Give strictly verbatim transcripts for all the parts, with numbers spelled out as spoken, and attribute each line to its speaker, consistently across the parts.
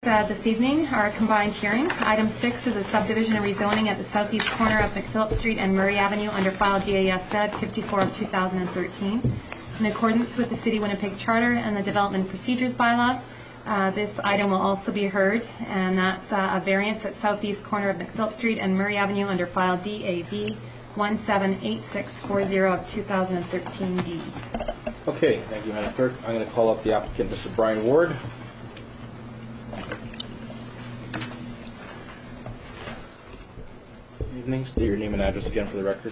Speaker 1: Uh, this evening are a combined hearing. Item six is a subdivision and rezoning at the southeast corner of McPhillips Street and Murray Avenue under file D A S Z fifty-four of two thousand thirteen. In accordance with the City of Winnipeg Charter and the Development Procedures Bylaw, uh, this item will also be heard, and that's uh, a variance at southeast corner of McPhillips Street and Murray Avenue under file D A B one seven eight six four zero of two thousand thirteen D.
Speaker 2: Okay, thank you, Madam Clerk. I'm going to call up the applicant, Mister Brian Ward. Evening. State your name and address again for the record.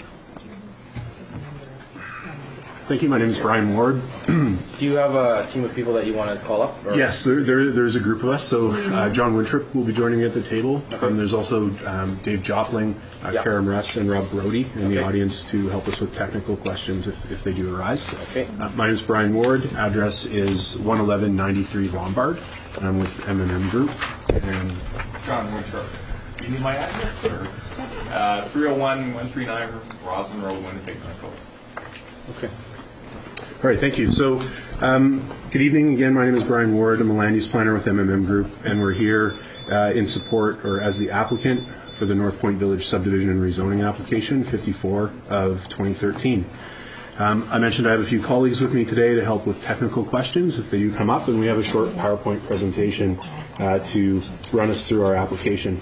Speaker 3: Thank you. My name is Brian Ward.
Speaker 2: Do you have a team of people that you want to call up? Or?
Speaker 3: Yes, there, there, there's a group of us. So uh, John Wintrip will be joining me at the table.
Speaker 2: Okay.
Speaker 3: Um, there's also um, Dave Jopling, uh,
Speaker 2: yeah.
Speaker 3: Karen Ress, and Rob Brody in
Speaker 2: okay.
Speaker 3: the audience to help us with technical questions if, if they do arise.
Speaker 2: Okay.
Speaker 3: Uh, my name is Brian Ward. Address is one eleven ninety-three Lombard. And I'm with M and M Group. And
Speaker 4: John Wintrip. Do you need my address? Or? Uh, three oh one, one three nine Roslyn Road, Winnipeg, Manitoba.
Speaker 3: Okay. All right, thank you. So, um, good evening again. My name is Brian Ward. I'm a land use planner with M and M Group, and we're here uh, in support or as the applicant for the North Point Village subdivision and rezoning application fifty-four of twenty thirteen. Um, I mentioned I have a few colleagues with me today to help with technical questions if they do come up, and we have a short PowerPoint presentation uh, to run us through our application.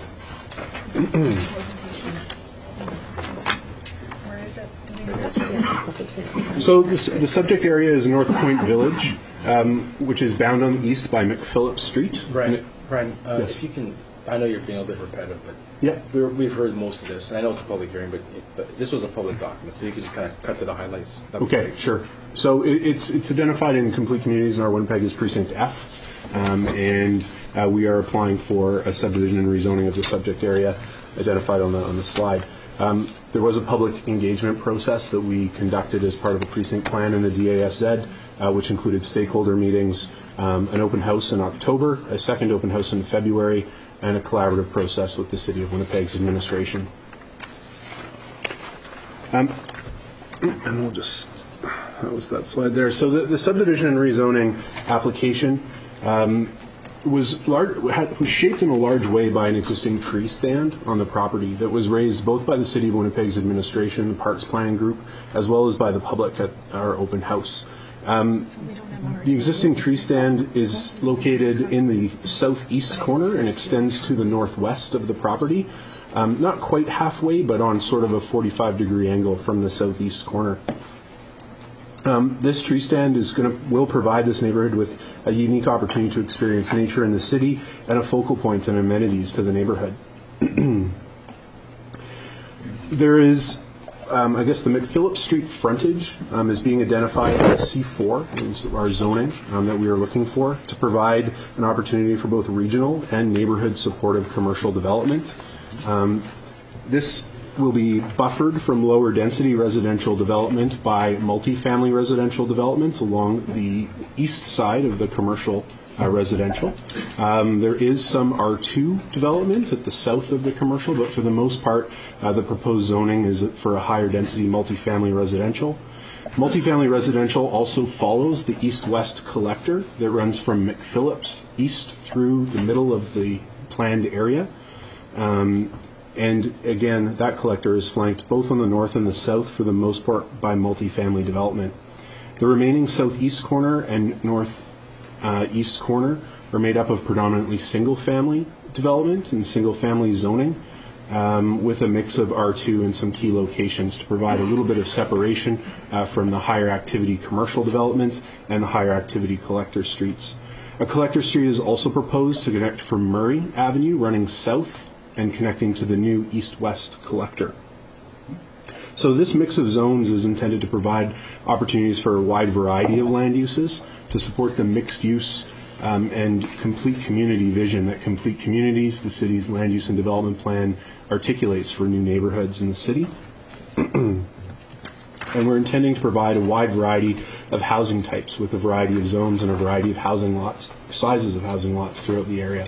Speaker 3: So this, the subject area is North Point Village, um, which is bound on the east by McPhillips Street.
Speaker 2: Brian,
Speaker 3: it,
Speaker 2: Brian uh,
Speaker 3: yes.
Speaker 2: if you can, I know you're being a little bit repetitive, but
Speaker 3: yeah,
Speaker 2: we're, we've heard most of this, and I know it's a public hearing, but, but this was a public document, so you could just kind of cut to the highlights. That'd be
Speaker 3: okay,
Speaker 2: great.
Speaker 3: sure. So it, it's it's identified in complete communities in our Winnipeg as Precinct F, um, and uh, we are applying for a subdivision and rezoning of the subject area identified on the on the slide. Um, there was a public engagement process that we conducted as part of the precinct plan in the D A S Z, uh, which included stakeholder meetings, um, an open house in October, a second open house in February, and a collaborative process with the City of Winnipeg's administration. Um, and we'll just, that was that slide there. So the, the subdivision and rezoning application um, was large, had, was shaped in a large way by an existing tree stand on the property that was raised both by the City of Winnipeg's administration, the Parks Planning Group, as well as by the public at our open house. Um, the existing tree stand is located in the southeast corner and extends to the northwest of the property. Um, not quite halfway, but on sort of a forty-five degree angle from the southeast corner. Um, this tree stand is going to will provide this neighborhood with a unique opportunity to experience nature in the city and a focal point and amenities to the neighborhood. There is, um, I guess, the McPhillips Street frontage um, is being identified as C four in our zoning um, that we are looking for to provide an opportunity for both regional and neighborhood supportive commercial development. Um, this will be buffered from lower density residential development by multifamily residential development along the east side of the commercial uh, residential. Um, there is some R two development at the south of the commercial, but for the most part, uh, the proposed zoning is for a higher density multifamily residential. Multifamily residential also follows the east-west collector that runs from McPhillips east through the middle of the planned area. Um, And again, that collector is flanked both on the north and the south for the most part by multifamily development. The remaining southeast corner and north uh, east corner are made up of predominantly single-family development and single-family zoning um, with a mix of R two in some key locations to provide a little bit of separation uh, from the higher activity commercial development and the higher activity collector streets. A collector street is also proposed to connect from Murray Avenue running south and connecting to the new east-west collector. So this mix of zones is intended to provide opportunities for a wide variety of land uses to support the mixed use um, and complete community vision that Complete Communities, the city's land use and development plan, articulates for new neighborhoods in the city. And we're intending to provide a wide variety of housing types with a variety of zones and a variety of housing lots, sizes of housing lots throughout the area.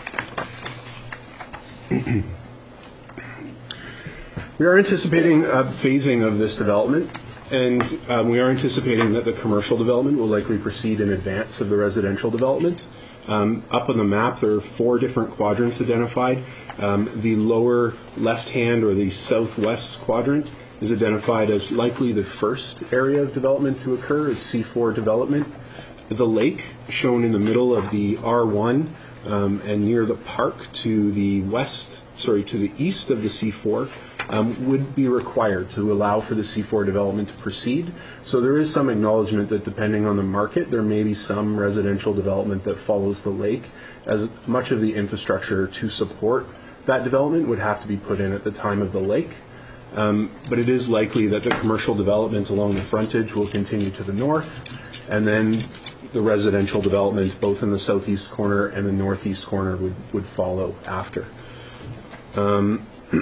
Speaker 3: We are anticipating a phasing of this development, and um, we are anticipating that the commercial development will likely proceed in advance of the residential development. Um, up on the map, there are four different quadrants identified. Um, the lower left-hand or the southwest quadrant is identified as likely the first area of development to occur, as C four development. The lake, shown in the middle of the R one um, and near the park to the west, sorry, to the east of the C four, um, would be required to allow for the C four development to proceed. So there is some acknowledgement that depending on the market, there may be some residential development that follows the lake, as much of the infrastructure to support that development would have to be put in at the time of the lake. Um, but it is likely that the commercial development along the frontage will continue to the north, and then the residential development both in the southeast corner and the northeast corner would, would follow after. Um,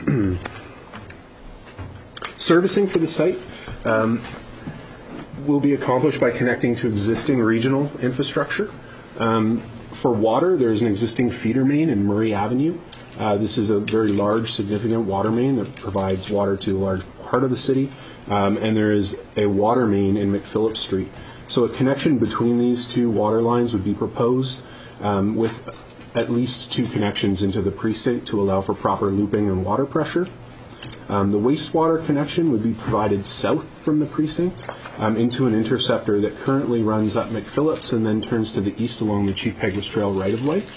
Speaker 3: servicing for the site um, will be accomplished by connecting to existing regional infrastructure. Um, for water, there is an existing feeder main in Murray Avenue. Uh, this is a very large, significant water main that provides water to a large part of the city, um, and there is a water main in McPhillips Street. So a connection between these two water lines would be proposed um, with at least two connections into the precinct to allow for proper looping and water pressure. Um, the wastewater connection would be provided south from the precinct um, into an interceptor that currently runs up McPhillips and then turns to the east along the Chief Peguis Trail right-of-way.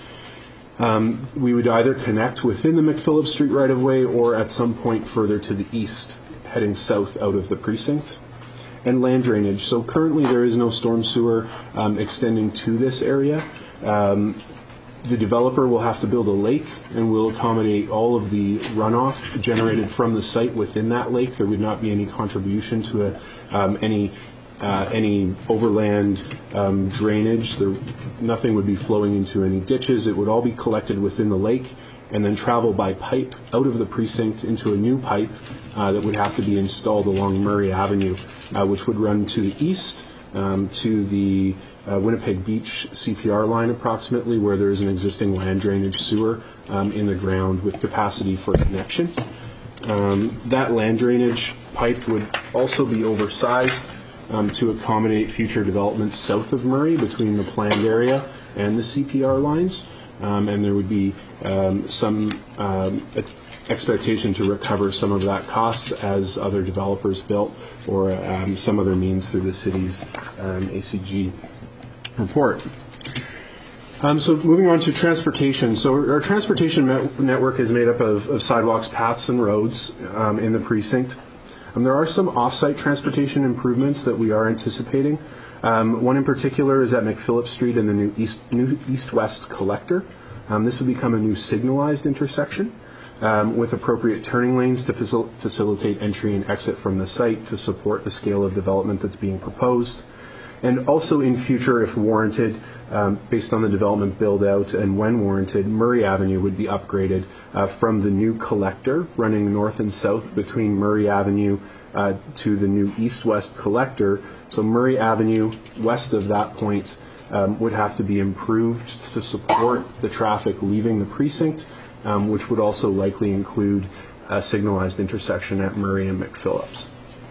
Speaker 3: Um, we would either connect within the McPhillips Street right-of-way or at some point further to the east, heading south out of the precinct. And land drainage. So currently there is no storm sewer um, extending to this area. Um, the developer will have to build a lake and will accommodate all of the runoff generated from the site within that lake. There would not be any contribution to a, um, any Uh, any overland um, drainage. There, nothing would be flowing into any ditches. It would all be collected within the lake and then travel by pipe out of the precinct into a new pipe uh, that would have to be installed along Murray Avenue, uh, which would run to the east um, to the uh, Winnipeg Beach C P R line approximately, where there is an existing land drainage sewer um, in the ground with capacity for connection. Um, that land drainage pipe would also be oversized Um, to accommodate future development south of Murray between the planned area and the C P R lines, um, and there would be um, some um, expectation to recover some of that cost as other developers built, or um, some other means through the city's um, A C G report. Um, so moving on to transportation. So our transportation met- network is made up of, of sidewalks, paths, and roads um, in the precinct. Um, there are some off-site transportation improvements that we are anticipating. Um, one in particular is at McPhillips Street and the new east new east-west collector. Um, this would become a new signalized intersection um, with appropriate turning lanes to facil- facilitate entry and exit from the site to support the scale of development that's being proposed. And also in future, if warranted, um, based on the development build-out and when warranted, Murray Avenue would be upgraded uh, from the new collector running north and south between Murray Avenue uh, to the new east-west collector. So Murray Avenue, west of that point, um, would have to be improved to support the traffic leaving the precinct, um, which would also likely include a signalized intersection at Murray and McPhillips.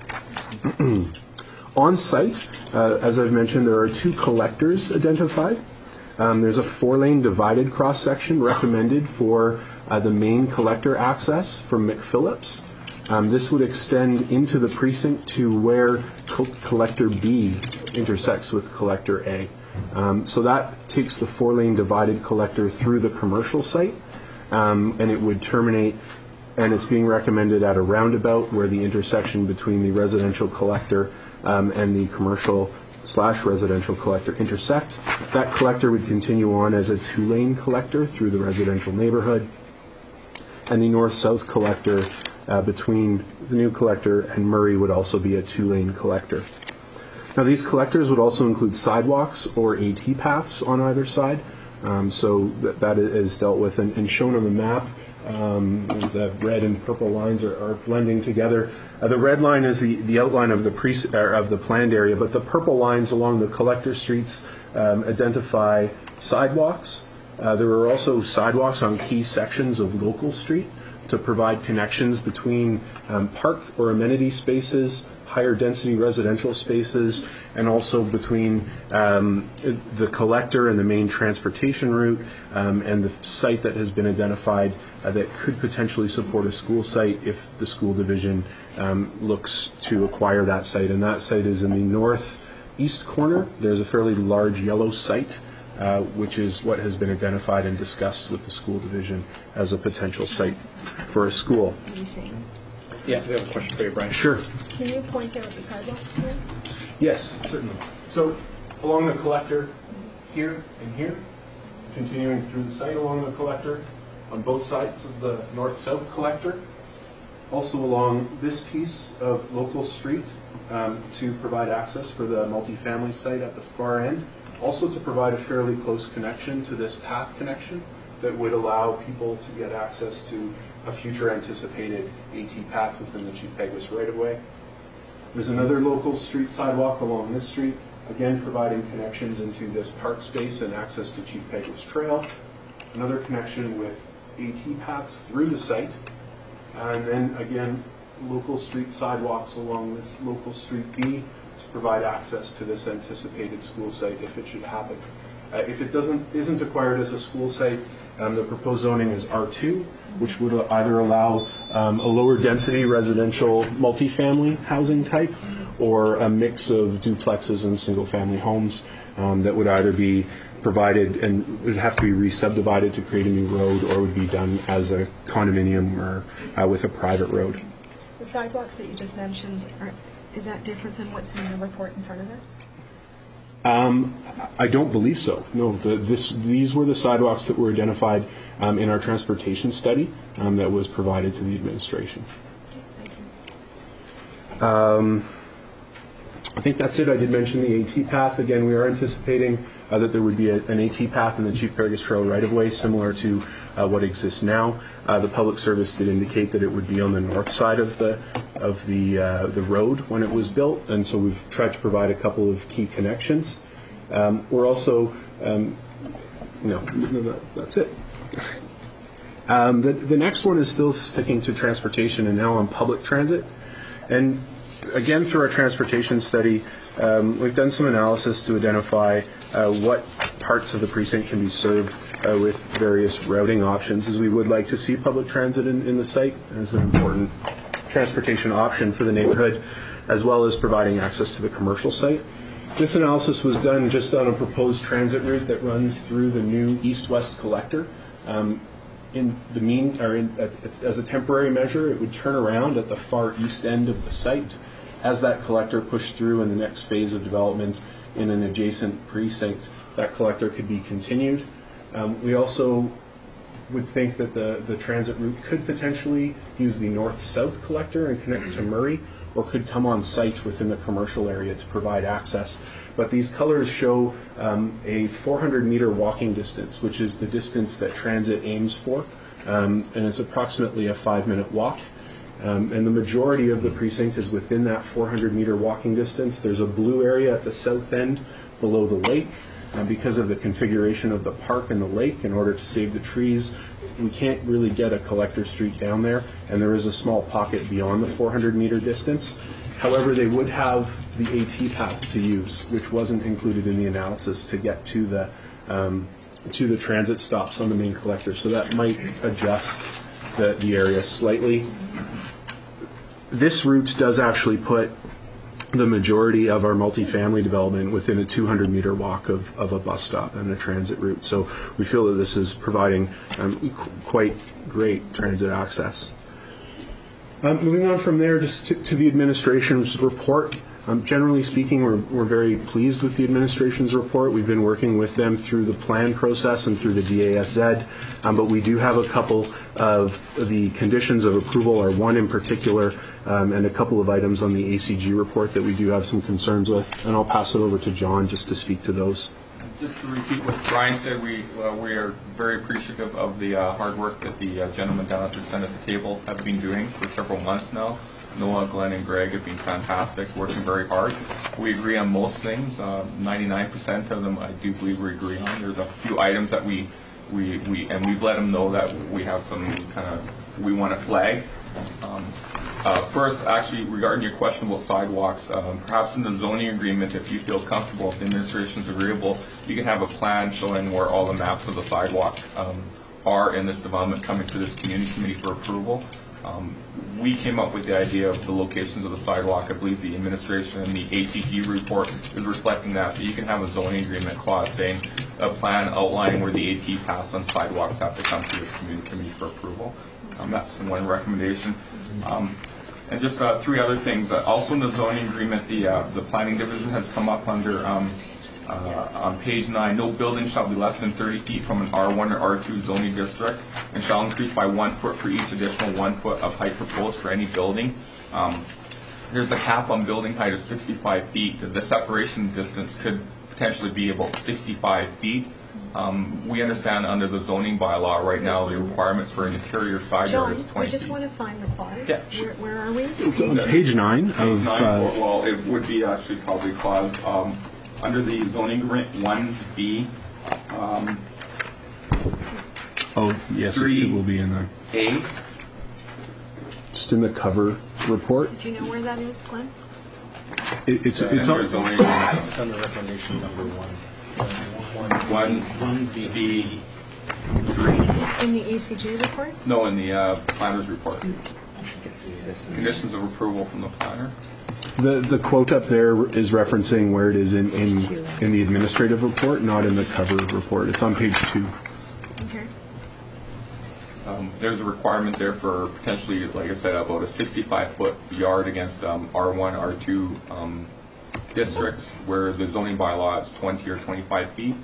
Speaker 3: On site, uh, as I've mentioned, there are two collectors identified. Um, there's a four-lane divided cross-section recommended for uh, the main collector access from McPhillips. Um, this would extend into the precinct to where co- collector B intersects with collector A. Um, so that takes the four-lane divided collector through the commercial site, um, and it would terminate, and it's being recommended at a roundabout where the intersection between the residential collector Um, and the commercial slash residential collector intersect. That collector would continue on as a two-lane collector through the residential neighborhood, and the north-south collector uh, between the new collector and Murray would also be a two-lane collector. Now, these collectors would also include sidewalks or AT paths on either side, um, so that, that is dealt with and, and shown on the map. Um, the red and purple lines are, are blending together. Uh, the red line is the, the outline of the pre- or of the planned area, but the purple lines along the collector streets um, identify sidewalks. Uh, there are also sidewalks on key sections of local street to provide connections between um, park or amenity spaces, higher density residential spaces, and also between um, the collector and the main transportation route um, and the site that has been identified uh, that could potentially support a school site if the school division um, looks to acquire that site. And that site is in the northeast corner. There's a fairly large yellow site, uh, which is what has been identified and discussed with the school division as a potential site for a school.
Speaker 2: Yeah, we have a question for you, Brian.
Speaker 3: Sure.
Speaker 5: Can you point out the sidewalks there?
Speaker 3: Yes, certainly. So along the collector here and here, continuing through the site along the collector, on both sides of the north-south collector, also along this piece of local street um, to provide access for the multifamily site at the far end, also to provide a fairly close connection to this path connection that would allow people to get access to a future anticipated AT path within the Chief Peguis right-of-way. There's another local street sidewalk along this street, again providing connections into this park space and access to Chief Peguis Trail. Another connection with AT paths through the site. And then again, local street sidewalks along this local street B to provide access to this anticipated school site if it should happen. Uh, if it doesn't isn't acquired as a school site, um, the proposed zoning is R two, which would either allow um, a lower density residential multifamily housing type or a mix of duplexes and single family homes um, that would either be provided and would have to be re-subdivided to create a new road or would be done as a condominium or uh, with a private road.
Speaker 5: The sidewalks that you just mentioned, are, is that different than what's in the report in front of us?
Speaker 3: Um, I don't believe so. No, the, this, these were the sidewalks that were identified um, in our transportation study um, that was provided to the administration.
Speaker 5: Okay, thank you.
Speaker 3: Um, I think that's it. I did mention the AT path. Again, we are anticipating uh, that there would be a, an AT path in the Chief Peguis Trail right-of-way similar to uh, what exists now. Uh, the Public Service did indicate that it would be on the north side of the of the uh, the road when it was built, and so we've tried to provide a couple of key connections. Um, we're also, um, no, that's it. Um, the, the next one is still sticking to transportation and now on public transit. And again, through our transportation study, um, we've done some analysis to identify uh, what parts of the precinct can be served uh, with various routing options, as we would like to see public transit in, in the site as an important transportation option for the neighborhood, as well as providing access to the commercial site. This analysis was done just on a proposed transit route that runs through the new east-west collector. Um, in the mean, or in, at, as a temporary measure, it would turn around at the far east end of the site. As that collector pushed through in the next phase of development in an adjacent precinct, that collector could be continued. Um, we also would think that the, the transit route could potentially use the north-south collector and connect to Murray, or could come on site within the commercial area to provide access. But these colors show um, a four hundred meter walking distance, which is the distance that transit aims for, um, and it's approximately a five minute walk. Um, and the majority of the precinct is within that four hundred meter walking distance. There's a blue area at the south end below the lake. And because of the configuration of the park and the lake, in order to save the trees, we can't really get a collector street down there, and there is a small pocket beyond the four hundred meter distance. However, they would have the AT path to use, which wasn't included in the analysis to get to the um, to the transit stops on the main collector. So that might adjust the, the area slightly. This route does actually put the majority of our multifamily development within a two hundred meter walk of, of a bus stop and a transit route. So we feel that this is providing um, qu- quite great transit access. Um, moving on from there, just to, to the administration's report. Um, generally speaking, we're, we're very pleased with the administration's report. We've been working with them through the plan process and through the D A S Z, um, but we do have a couple of the conditions of approval, or one in particular, um, and a couple of items on the A C G report that we do have some concerns with, and I'll pass it over to John just to speak to those.
Speaker 4: Just to repeat what Brian said, we uh, we are very appreciative of the uh, hard work that the uh, gentlemen down at the Senate table have been doing for several months now. Noah, Glenn, and Greg have been fantastic, working very hard. We agree on most things. Uh, ninety-nine percent of them I do believe we agree on. There's a few items that we, we, we and we've let them know that we have some kind of, we want to flag. Um, uh, First, actually, regarding your question about sidewalks, um, perhaps in the zoning agreement, if you feel comfortable, if the administration is agreeable, you can have a plan showing where all the maps of the sidewalk um, are in this development coming to this community committee for approval. Um, we came up with the idea of the locations of the sidewalk. I believe the administration and the A C G report is reflecting that. But you can have a zoning agreement clause saying a plan outlining where the AT paths on sidewalks have to come to this community committee for approval. Um, that's one recommendation. Um, and just uh, three other things. Uh, also in the zoning agreement, the uh, the planning division has come up under um, Uh, on page nine, no building shall be less than thirty feet from an R one or R two zoning district and shall increase by one foot for each additional one foot of height proposed for any building. Um, there's a cap on building height of sixty-five feet. The separation distance could potentially be about sixty-five feet. Um, we understand under the zoning bylaw right now the requirements for an interior side yard is
Speaker 5: John,
Speaker 4: twenty
Speaker 5: we just
Speaker 4: feet.
Speaker 5: want to find the clause.
Speaker 4: Yeah.
Speaker 5: Where, where are we?
Speaker 3: It's on page nine of.
Speaker 4: Nine,
Speaker 3: Uh,
Speaker 4: well, it would be actually probably clause um, under the zoning agreement one B. Um,
Speaker 3: oh, yes, it,
Speaker 4: Three.
Speaker 3: it will be in there.
Speaker 4: A.
Speaker 3: Just in the cover report.
Speaker 5: Do you know where that is, Glenn?
Speaker 3: It, it's
Speaker 4: It's
Speaker 3: it's
Speaker 4: under
Speaker 3: on.
Speaker 4: zoning agreement.
Speaker 2: It's under recommendation number one.
Speaker 4: One, one B, three.
Speaker 5: In the A C G report?
Speaker 4: No, in the uh, planner's report. Conditions of approval from the planner.
Speaker 3: The the quote up there is referencing where it is in, in in the administrative report, not in the cover report. It's on page two.
Speaker 5: Okay.
Speaker 4: Um, there's a requirement there for potentially, like I said, about a sixty-five foot yard against um, R one, R two um, districts where the zoning bylaw is twenty or twenty-five feet.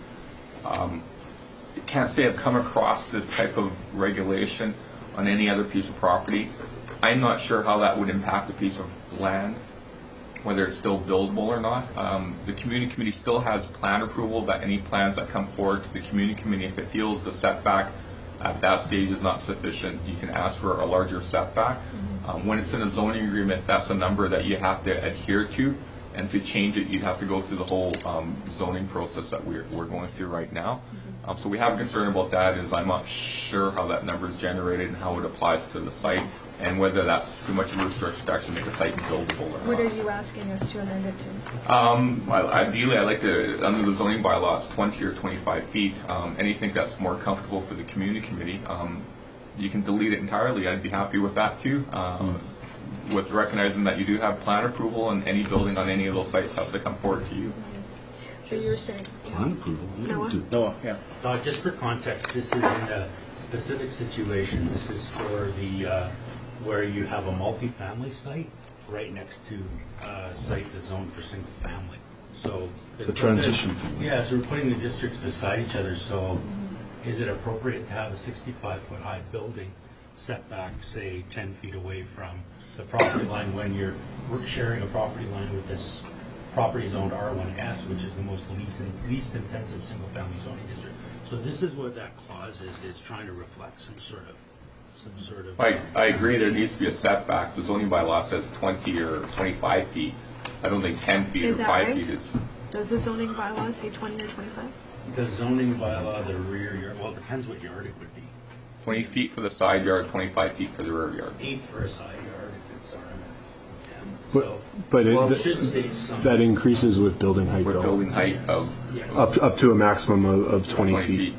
Speaker 4: Um, I can't say I've come across this type of regulation on any other piece of property. I'm not sure how that would impact a piece of land, whether it's still buildable or not. Um, the community committee still has plan approval that any plans that come forward to the community committee, if it feels the setback at that stage is not sufficient, you can ask for a larger setback. Mm-hmm. Um, when it's in a zoning agreement, that's a number that you have to adhere to, and to change it, you'd have to go through the whole um, zoning process that we're, we're going through right now. Mm-hmm. um, so we have a concern about that, is I'm not sure how that number is generated and how it applies to the site, and whether that's too much of a restriction to actually make a site buildable or not.
Speaker 5: What are you asking us to amend it to?
Speaker 4: Um, well, ideally, I'd like to, under the zoning bylaws, twenty or twenty-five feet. Um, anything that's more comfortable for the community committee, um, you can delete it entirely. I'd be happy with that too. Um, mm. With recognizing that you do have plan approval, and any building on any of those sites has to come forward to you.
Speaker 5: So you were saying?
Speaker 6: Plan approval? We don't
Speaker 5: Noah?
Speaker 6: do-
Speaker 2: No, yeah.
Speaker 7: Uh, just for context, this is in a specific situation. This is for the, uh, where you have a multifamily site right next to a site that's zoned for single family. So
Speaker 6: It's a transition.
Speaker 7: Yeah, so we're putting the districts beside each other. So is it appropriate to have a sixty-five foot high building setback, say ten feet away from the property line, when you're we're sharing a property line with this property zoned R one S, which is the most least least intensive single family zoning district? So this is what that clause is. It's trying to reflect some sort of some sort of.
Speaker 4: I, I agree there needs to be a setback. The zoning bylaw says twenty or twenty-five feet. I don't think ten feet
Speaker 5: Is
Speaker 4: or
Speaker 5: that
Speaker 4: five
Speaker 5: right?
Speaker 4: feet is.
Speaker 5: Does the zoning bylaw say twenty or twenty-five?
Speaker 7: The zoning bylaw, the rear yard, well, it depends what yard it would be.
Speaker 4: twenty feet for the side yard, twenty-five feet for the rear yard.
Speaker 7: Eight for a side yard if it's R M F. And
Speaker 3: But,
Speaker 7: so,
Speaker 3: but it,
Speaker 7: well, it
Speaker 3: th-
Speaker 7: should state some.
Speaker 3: that increases with building height,
Speaker 4: With
Speaker 3: though.
Speaker 4: building height of
Speaker 7: Yeah.
Speaker 3: Up up to a maximum of, of twenty, feet.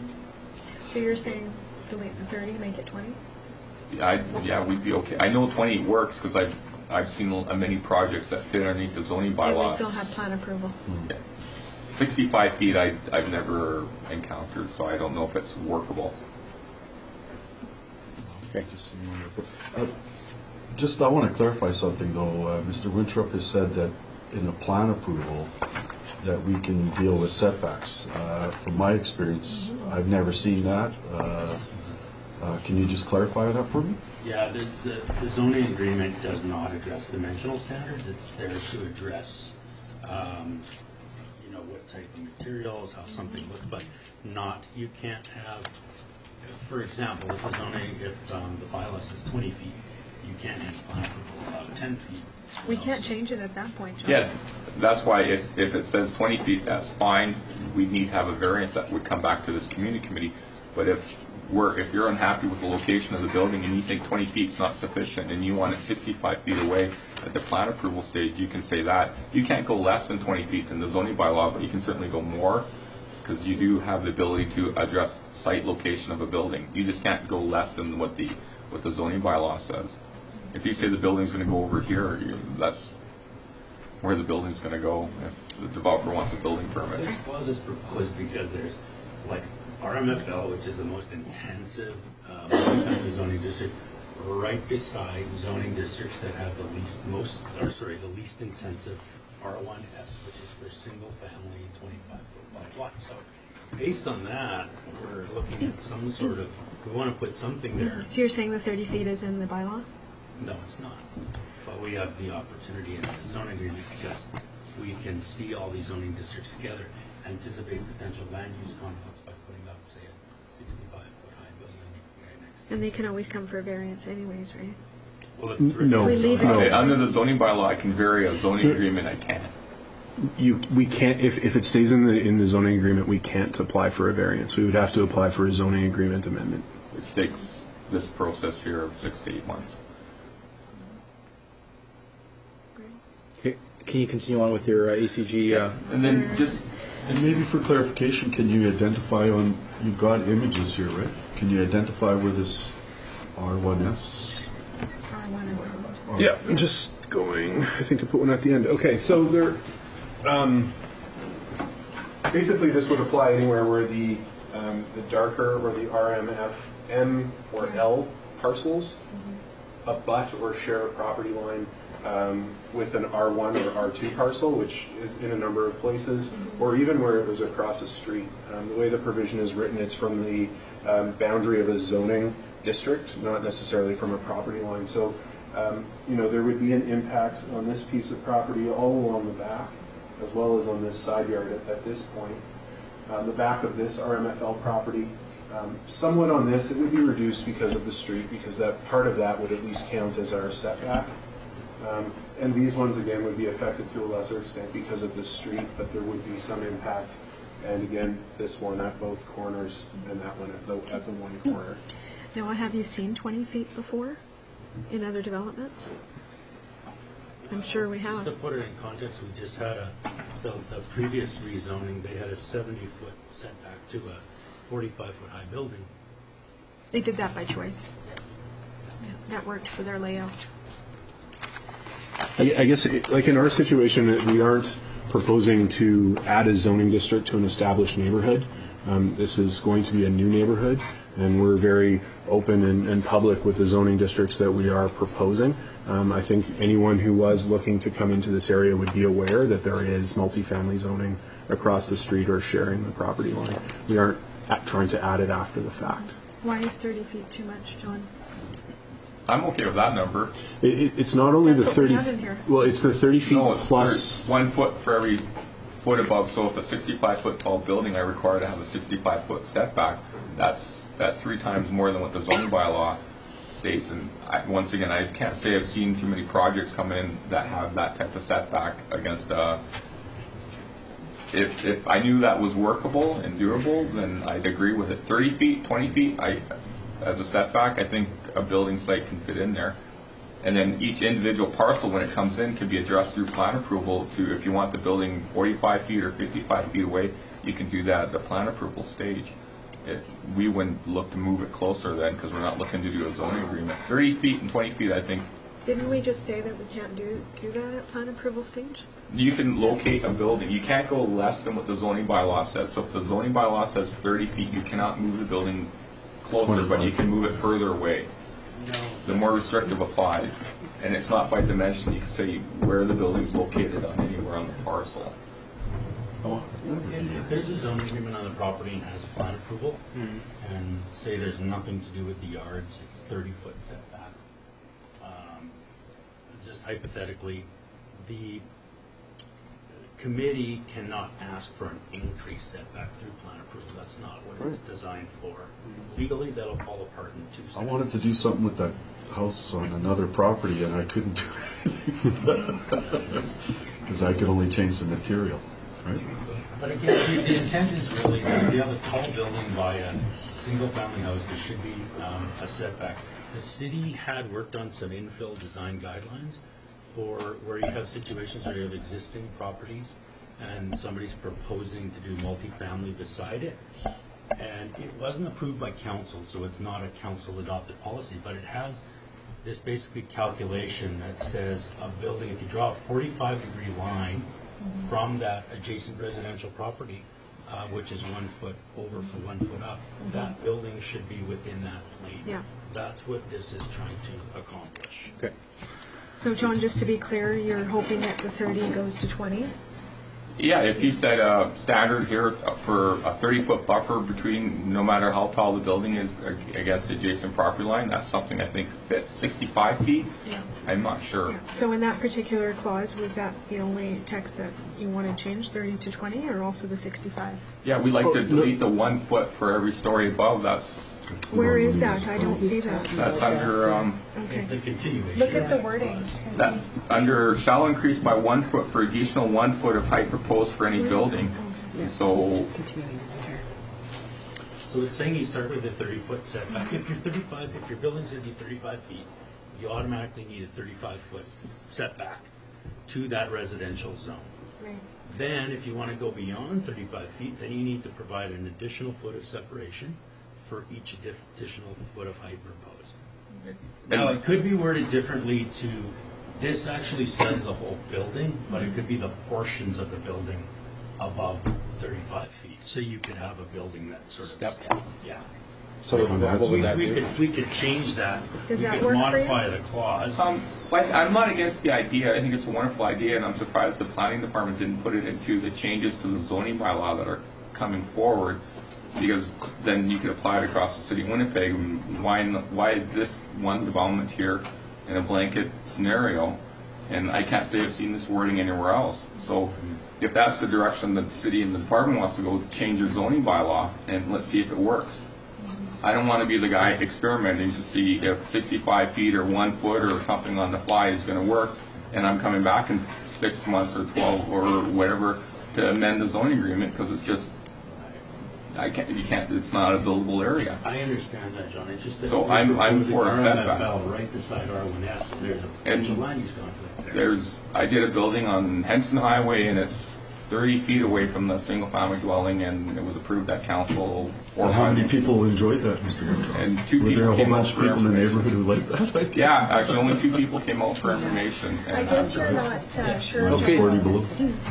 Speaker 5: So you're saying delete the thirty, make it twenty?
Speaker 4: I, yeah, we'd be okay. I know twenty works because I've, I've seen uh, many projects that fit underneath the zoning
Speaker 5: And
Speaker 4: bylaws.
Speaker 5: we still have plan approval.
Speaker 4: Yeah. sixty-five feet I, I've never encountered, so I don't know if it's workable.
Speaker 2: Okay.
Speaker 6: Uh, Just, I want to clarify something, though. Uh, Mister Winthrop has said that in the plan approval, that we can deal with setbacks. Uh, From my experience, I've never seen that. Uh, uh, Can you just clarify that for me?
Speaker 7: Yeah, the, the the zoning agreement does not address dimensional standards. It's there to address, um, you know, what type of materials, how something looks, but not, you can't have, for example, if the zoning, if um, the bylaw says twenty feet, you can't have plan approval of ten feet.
Speaker 5: We
Speaker 7: You know,
Speaker 5: can't
Speaker 7: so-
Speaker 5: change it at that point, John.
Speaker 4: Yes, that's why if, if it says twenty feet, that's fine. We need to have a variance that would come back to this community committee. But if work, if you're unhappy with the location of the building and you think twenty feet is not sufficient and you want it sixty-five feet away at the plan approval stage, you can say that. You can't go less than twenty feet in the zoning bylaw, but you can certainly go more, because you do have the ability to address site location of a building. You just can't go less than what the what the zoning bylaw says. If you say the building's going to go over here, you, that's where the building's going to go if the developer wants a building permit.
Speaker 7: This was is proposed because there's like R M F L, which is the most intensive uh, multifamily zoning district, right beside zoning districts that have the least most, or sorry, the least intensive R one S, which is for single family twenty-five foot by lot. So based on that, we're looking at some sort of, we want to put something there.
Speaker 5: So you're saying the thirty feet is in the bylaw?
Speaker 7: No, it's not. But we have the opportunity in the zoning agreement because we can see all these zoning districts together, anticipate potential land use conflicts by putting up, say, a sixty-five foot high building right next to it.
Speaker 5: And they can always come for a variance anyways, right?
Speaker 7: Well,
Speaker 3: No.
Speaker 5: We leave it
Speaker 3: No.
Speaker 4: Okay,
Speaker 5: as-
Speaker 4: under the zoning bylaw, I can vary a zoning agreement, I can't.
Speaker 3: You, we can't, if, if it stays in the, in the zoning agreement, we can't apply for a variance. We would have to apply for a zoning agreement amendment.
Speaker 4: Which takes this process here of six to eight months.
Speaker 2: Okay, can you continue on with your uh, A C G? Uh,
Speaker 4: And then just,
Speaker 6: And maybe for clarification, can you identify on, you've got images here, right? Can you identify where this R one S?
Speaker 5: R one and
Speaker 3: Yeah, I'm just going, I think I put one at the end. Okay, so there, um, basically this would apply anywhere where the, um, the darker or the R M F M or L parcels abut or share a property line um, with an R one or R two parcel, which is in a number of places, or even where it was across a street. Um, the way the provision is written, it's from the um, boundary of a zoning district, not necessarily from a property line. So, um, you know, there would be an impact on this piece of property all along the back, as well as on this side yard at, at this point. Uh, the back of this R M F L property, um, somewhat on this, it would be reduced because of the street, because that part of that would at least count as our setback. Um, and these ones, again, would be affected to a lesser extent because of the street, but there would be some impact. And again, this one at both corners and that one at the, at the one corner.
Speaker 5: Now, have you seen twenty feet before in other developments? I'm sure we
Speaker 7: Just to
Speaker 5: have.
Speaker 7: put it in context, we just had a, the, the previous rezoning, they had a seventy foot setback to a forty-five foot high building.
Speaker 5: They did that by choice. Yeah, that worked for their layout.
Speaker 3: I, I guess, it, like in our situation, we aren't proposing to add a zoning district to an established neighborhood. Um, this is going to be a new neighborhood, and we're very open and, and public with the zoning districts that we are proposing. Um, I think anyone who was looking to come into this area would be aware that there is multifamily zoning across the street or sharing the property line. We aren't at, trying to add it after the fact.
Speaker 5: Why is thirty feet too much, John?
Speaker 4: I'm okay with that number.
Speaker 3: It, it, it's not only
Speaker 5: That's
Speaker 3: the
Speaker 5: what we
Speaker 3: thirty.
Speaker 5: have in here.
Speaker 3: Well, it's the thirty feet
Speaker 4: No, it's
Speaker 3: plus.
Speaker 4: there's one foot for every foot above. So if a sixty-five foot tall building, I require to have a sixty-five foot setback. That's that's three times more than what the zoning bylaw states. And I, once again, I can't say I've seen too many projects come in that have that type of setback against. Uh, if if I knew that was workable and doable, then I'd agree with it. thirty feet, twenty feet, I as a setback, I think a building site can fit in there. And then each individual parcel, when it comes in, can be addressed through plan approval to, if you want the building forty-five feet or fifty-five feet away, you can do that at the plan approval stage. It, we wouldn't look to move it closer then, because we're not looking to do a zoning agreement. thirty feet and twenty feet, I think,
Speaker 5: Didn't we just say that we can't do, do that at plan approval stage?
Speaker 4: you can locate a building. You can't go less than what the zoning bylaw says. So if the zoning bylaw says thirty feet, you cannot move the building closer, but you can move it further away. The more restrictive applies, and it's not by dimension. You can say where the building's located on anywhere on the parcel.
Speaker 7: If if there's a zoning agreement on the property and has plan approval, and say there's nothing to do with the yards, it's thirty foot setback. Um, Just hypothetically, the committee cannot ask for an increased setback through plan approval. That's not what it's designed for. Legally, that'll fall apart in two seconds.
Speaker 6: I wanted to do something with that house on another property and I couldn't do it. Because I could only change the material, right?
Speaker 7: But again, the, the intent is really that if you have a tall building by a single-family house, there should be um, a setback. The city had worked on some infill design guidelines for where you have situations where you have existing properties and somebody's proposing to do multifamily beside it. And it wasn't approved by council, so it's not a council-adopted policy, but it has this basically calculation that says a building, if you draw a forty-five degree line from that adjacent residential property, uh, which is one foot over for one foot up, that building should be within that plane.
Speaker 5: Yeah.
Speaker 7: That's what this is trying to accomplish.
Speaker 2: Okay.
Speaker 5: So John, just to be clear, you're hoping that the thirty goes to twenty?
Speaker 4: Yeah, if you said uh, standard here for a thirty-foot buffer between, no matter how tall the building is against the adjacent property line, that's something I think fits. sixty-five feet?
Speaker 5: Yeah.
Speaker 4: I'm not sure.
Speaker 5: So in that particular clause, was that the only text that you want to change, thirty to twenty, or also the sixty-five?
Speaker 4: Yeah, we like
Speaker 3: Oh,
Speaker 4: to
Speaker 3: no.
Speaker 4: delete the one foot for every story above. That's
Speaker 5: Where is that? I don't see that.
Speaker 4: that's under um,
Speaker 7: It's a
Speaker 5: Okay.
Speaker 7: continuation.
Speaker 5: Look at the wording.
Speaker 4: that under shall increase by one foot for additional one foot of height proposed for any building. So
Speaker 7: So it's saying you start with a thirty-foot setback. If you're thirty-five, if your building's gonna be thirty-five feet, you automatically need a thirty-five foot setback to that residential zone.
Speaker 5: Right.
Speaker 7: Then, if you wanna go beyond thirty-five feet, then you need to provide an additional foot of separation for each addi- additional foot of height proposed. Now, it could be worded differently to, this actually says the whole building, but it could be the portions of the building above thirty-five feet. So you could have a building that's sort of.
Speaker 2: Stepped.
Speaker 7: Yeah.
Speaker 2: So what what
Speaker 7: We,
Speaker 2: would that
Speaker 7: we
Speaker 2: do?
Speaker 7: could, we could change that.
Speaker 5: Does
Speaker 7: We
Speaker 5: that
Speaker 7: could
Speaker 5: work for you?
Speaker 7: modify the clause.
Speaker 4: Um, like, I'm not against the idea. I think it's a wonderful idea, and I'm surprised the planning department didn't put it into the changes to the zoning bylaw that are coming forward, because then you could apply it across the city of Winnipeg. And Why, n- why this one development here in a blanket scenario? And I can't say I've seen this wording anywhere else. So if that's the direction that the city and the department wants to go, change your zoning bylaw, and let's see if it works. I don't want to be the guy experimenting to see if sixty-five feet or one foot or something on the fly is going to work, and I'm coming back in six months or twelve or whatever to amend the zoning agreement, because it's just, I can't, you can't, it's not a buildable area.
Speaker 7: I understand that, John. It's just that.
Speaker 4: So
Speaker 7: we're
Speaker 4: I'm- I'm
Speaker 7: proposing
Speaker 4: for a
Speaker 7: R M
Speaker 4: setback.
Speaker 7: F L right beside R one S, and there's a potential land use conflict there.
Speaker 4: There's, I did a building on Henson Highway, and it's thirty feet away from the single-family dwelling, and it was approved at council four or
Speaker 6: Well, how
Speaker 4: five
Speaker 6: many
Speaker 4: years ago.
Speaker 6: people enjoyed that, Mister Winthrop?
Speaker 4: And two
Speaker 6: Were there
Speaker 4: people
Speaker 6: a whole
Speaker 4: came
Speaker 6: bunch
Speaker 4: out
Speaker 6: of
Speaker 4: for
Speaker 6: people in the
Speaker 4: information.
Speaker 6: neighborhood who liked that idea?
Speaker 4: Yeah, actually, only two people came out for information.
Speaker 5: I
Speaker 4: and,
Speaker 5: guess
Speaker 4: uh,
Speaker 5: you're not uh, sure.
Speaker 6: Mine's
Speaker 2: Okay.
Speaker 6: forty below.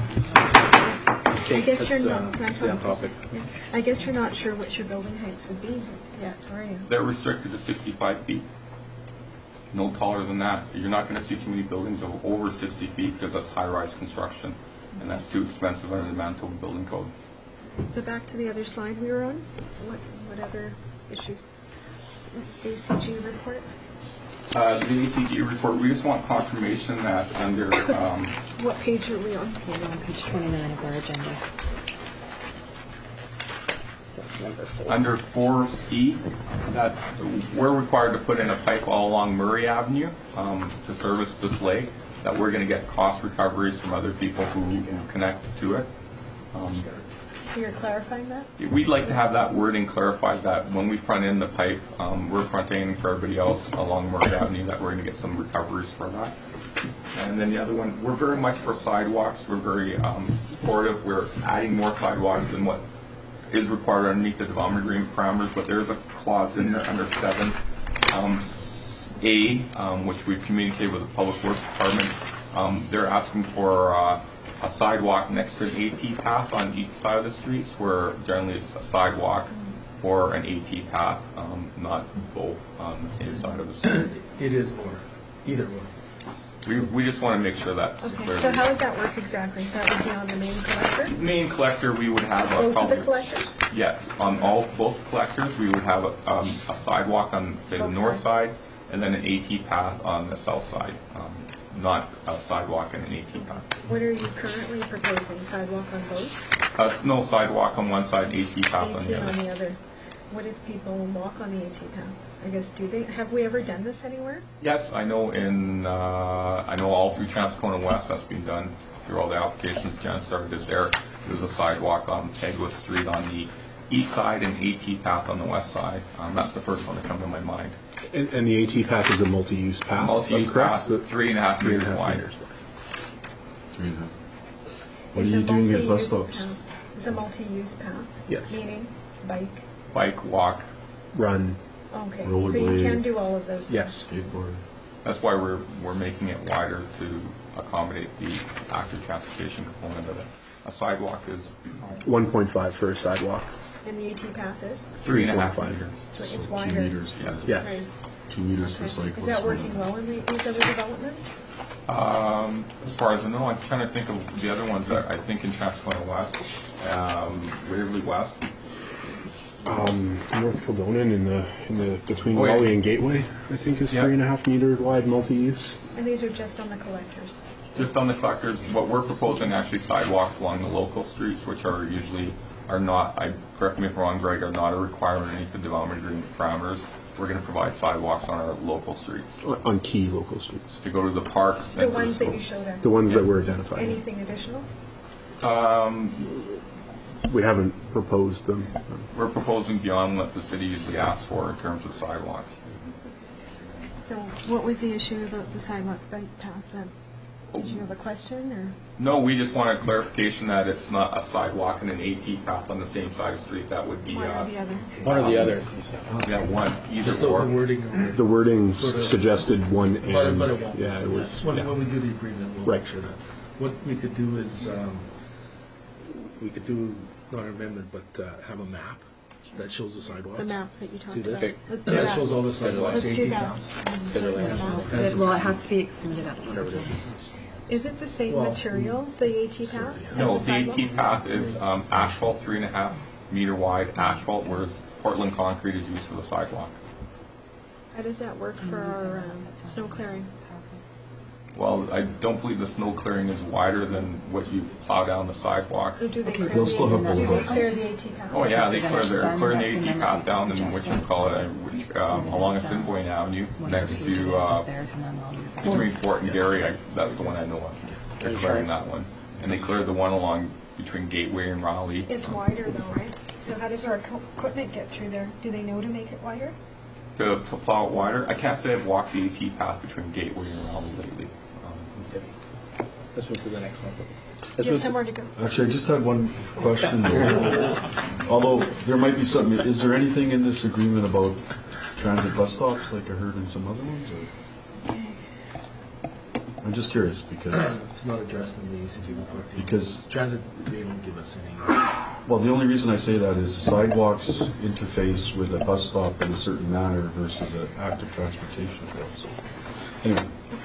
Speaker 2: Okay,
Speaker 5: I guess you're
Speaker 2: let's, uh,
Speaker 5: not- can I
Speaker 2: stay on
Speaker 5: talk?
Speaker 2: topic.
Speaker 5: I guess you're not sure what your building heights would be yet, are you?
Speaker 4: They're restricted to sixty-five feet. No taller than that. You're not going to see too many buildings of over sixty feet, because that's high-rise construction, and that's too expensive under the Manitoba Building Code.
Speaker 5: So back to the other slide we were on. What what other issues? A C G report.
Speaker 4: Uh, the A C G report, we just want confirmation that under, um,
Speaker 5: What page are we on?
Speaker 8: Okay, we're on page twenty-nine of our agenda. So it's number four.
Speaker 4: under four C, that we're required to put in a pipe all along Murray Avenue um, to service this lake, that we're going to get cost recoveries from other people who connect to it. Um,
Speaker 5: You're clarifying that?
Speaker 4: We'd like to have that wording clarified, that when we front end the pipe, um, we're front-ending for everybody else along Murray Avenue, that we're going to get some recoveries for that. And then the other one, we're very much for sidewalks. We're very um, supportive. We're adding more sidewalks than what is required underneath the development agreement parameters, but there's a clause in there under seven um, s- A, um, which we've communicated with the Public Works Department. Um, They're asking for uh, a sidewalk next to an AT path on each side of the streets, where generally it's a sidewalk or an AT path, um, not both on the same side of the street.
Speaker 2: It is or, either or.
Speaker 4: We, we just want to make sure that's
Speaker 5: Okay.
Speaker 4: clear.
Speaker 5: So how would that work exactly? That would be on the main collector?
Speaker 4: Main collector, we would have a
Speaker 5: Both of
Speaker 4: probably.
Speaker 5: the collectors?
Speaker 4: Yeah, on all, both collectors, we would have a, um, a sidewalk on, say, the
Speaker 5: Both
Speaker 4: north
Speaker 5: sides.
Speaker 4: side, and then an AT path on the south side, um, not a sidewalk and an AT path.
Speaker 5: What are you currently proposing? Sidewalk on both?
Speaker 4: Uh, s- no sidewalk on one side, AT path on
Speaker 5: AT
Speaker 4: the
Speaker 5: on
Speaker 4: other.
Speaker 5: the other. What if people walk on the AT path? I guess, do they, have we ever done this anywhere?
Speaker 4: Yes, I know in, uh, I know all through Transcona West, that's been done through all the applications Jen started there. There's a sidewalk on Pegwood Street on the east side and AT path on the west side. Um, that's the first one to come to my mind.
Speaker 3: And, and the AT path is a multi-use path.
Speaker 4: Multi-use
Speaker 3: correct?
Speaker 4: path,
Speaker 3: So-
Speaker 4: three and a half
Speaker 3: Three and a
Speaker 4: meters
Speaker 3: half
Speaker 4: wide.
Speaker 3: meters
Speaker 6: Three and a half. What
Speaker 5: It's
Speaker 6: are
Speaker 5: a
Speaker 6: you doing at bus
Speaker 5: multi-use
Speaker 6: stops?
Speaker 5: path. It's a multi-use path.
Speaker 3: Yes.
Speaker 5: Meaning bike.
Speaker 4: Bike, walk.
Speaker 3: Run.
Speaker 5: Okay. So
Speaker 6: Rollerblade.
Speaker 5: you can do all of those things.
Speaker 3: Yes.
Speaker 6: Skateboard.
Speaker 4: That's why we're, we're making it wider to accommodate the active transportation component of it. A sidewalk is
Speaker 3: one point five for a sidewalk.
Speaker 5: And the AT path is?
Speaker 4: three and a half
Speaker 3: three point five.
Speaker 4: meters.
Speaker 5: So it's
Speaker 6: Two
Speaker 5: wider.
Speaker 6: meters.
Speaker 4: Yes.
Speaker 3: Yes.
Speaker 5: Right.
Speaker 6: Two meters for
Speaker 5: Okay.
Speaker 6: cyclists.
Speaker 5: Is that working well in the, these other developments?
Speaker 4: Um, as far as I know, I'm trying to think of the other ones that I think in Transcona West, um, Waverly West.
Speaker 3: Um, North Kildonan in the in the between
Speaker 4: Oh, yeah.
Speaker 3: Raleigh and Gateway, I think, is
Speaker 4: Yeah.
Speaker 3: three and a half meter wide multi-use.
Speaker 5: And these are just on the collectors?
Speaker 4: Just on the collectors, what we're proposing actually sidewalks along the local streets, which are usually are not, I correct me if I'm wrong, Greg, are not a requirement underneath the development agreement parameters. We're going to provide sidewalks on our local streets
Speaker 3: On key local streets.
Speaker 4: to go to the parks
Speaker 5: The
Speaker 4: and to the
Speaker 5: ones that you
Speaker 4: schools.
Speaker 5: showed us?
Speaker 3: The ones that were identified.
Speaker 5: Anything additional?
Speaker 4: Um,
Speaker 3: We haven't proposed them.
Speaker 4: we're proposing beyond what the city usually asks for in terms of sidewalks.
Speaker 5: So what was the issue about the sidewalk bike path then? Did you have a question or?
Speaker 4: No, we just want a clarification that it's not a sidewalk and an AT path on the same side of the street. That would be,
Speaker 5: One
Speaker 4: uh,
Speaker 5: or the other?
Speaker 2: One or the others.
Speaker 4: yeah, one, either
Speaker 9: Just the
Speaker 4: or.
Speaker 9: wording of it.
Speaker 3: The wording
Speaker 9: Sort of-
Speaker 3: suggested one and.
Speaker 9: But, but it won't.
Speaker 3: Yeah, it was.
Speaker 9: When,
Speaker 3: yeah.
Speaker 9: when we do the agreement, we'll
Speaker 3: Right.
Speaker 9: make sure that, what we could do is, um, we could do, not an amendment, but, uh, have a map that shows the sidewalks.
Speaker 5: The map that you talked
Speaker 9: Do
Speaker 5: about?
Speaker 9: this.
Speaker 5: Let's do
Speaker 9: And that
Speaker 5: that.
Speaker 9: shows all the sidewalks.
Speaker 5: Let's do
Speaker 9: eighteen
Speaker 5: that.
Speaker 9: counts.
Speaker 1: It- Well, it has to be extended up.
Speaker 5: Is it the same
Speaker 9: Well,
Speaker 5: material, the AT path?
Speaker 4: No,
Speaker 5: as
Speaker 4: the
Speaker 5: sidewalk?
Speaker 4: AT path is um, asphalt, three and a half meter wide asphalt, whereas Portland concrete is used for the sidewalk.
Speaker 5: How does that work for our um, snow clearing?
Speaker 4: Well, I don't believe the snow clearing is wider than what you plow down the sidewalk.
Speaker 5: Or do they clear
Speaker 6: They'll still
Speaker 5: the,
Speaker 6: have
Speaker 5: do they
Speaker 6: both.
Speaker 5: clear the AT path?
Speaker 4: Oh, yeah, they
Speaker 8: So
Speaker 4: clear,
Speaker 8: that's
Speaker 4: they're
Speaker 8: done,
Speaker 4: clearing
Speaker 8: that's
Speaker 4: the
Speaker 8: the
Speaker 4: AT
Speaker 8: amendment
Speaker 4: path down
Speaker 8: that
Speaker 4: in, what you
Speaker 8: suggests
Speaker 4: call it,
Speaker 8: us.
Speaker 4: uh, which, um, along Assiniboine Avenue,
Speaker 8: One
Speaker 4: next
Speaker 8: procedure
Speaker 4: to,
Speaker 8: is
Speaker 4: uh,
Speaker 8: that theirs and then I'll use that.
Speaker 4: between Fort and Gary, I- that's the one I know of. They're clearing that one. And they cleared the one along between Gateway and Raleigh.
Speaker 5: It's wider though, right? So how does our co- equipment get through there? Do they know to make it wider?
Speaker 4: To, to plow it wider, I can't say I've walked the AT path between Gateway and Raleigh lately. Um,
Speaker 2: Let's move to the next one. Let's
Speaker 5: You have
Speaker 2: move to-
Speaker 5: somewhere to go.
Speaker 6: Actually, I just had one question though. Although there might be something, is there anything in this agreement about transit bus stops like I heard in some other ones? Or? I'm just curious because,
Speaker 9: It's not addressed in the E C G report.
Speaker 6: because,
Speaker 9: Transit, they didn't give us any.
Speaker 6: well, the only reason I say that is sidewalks interface with a bus stop in a certain manner versus an active transportation flow. So, anyway.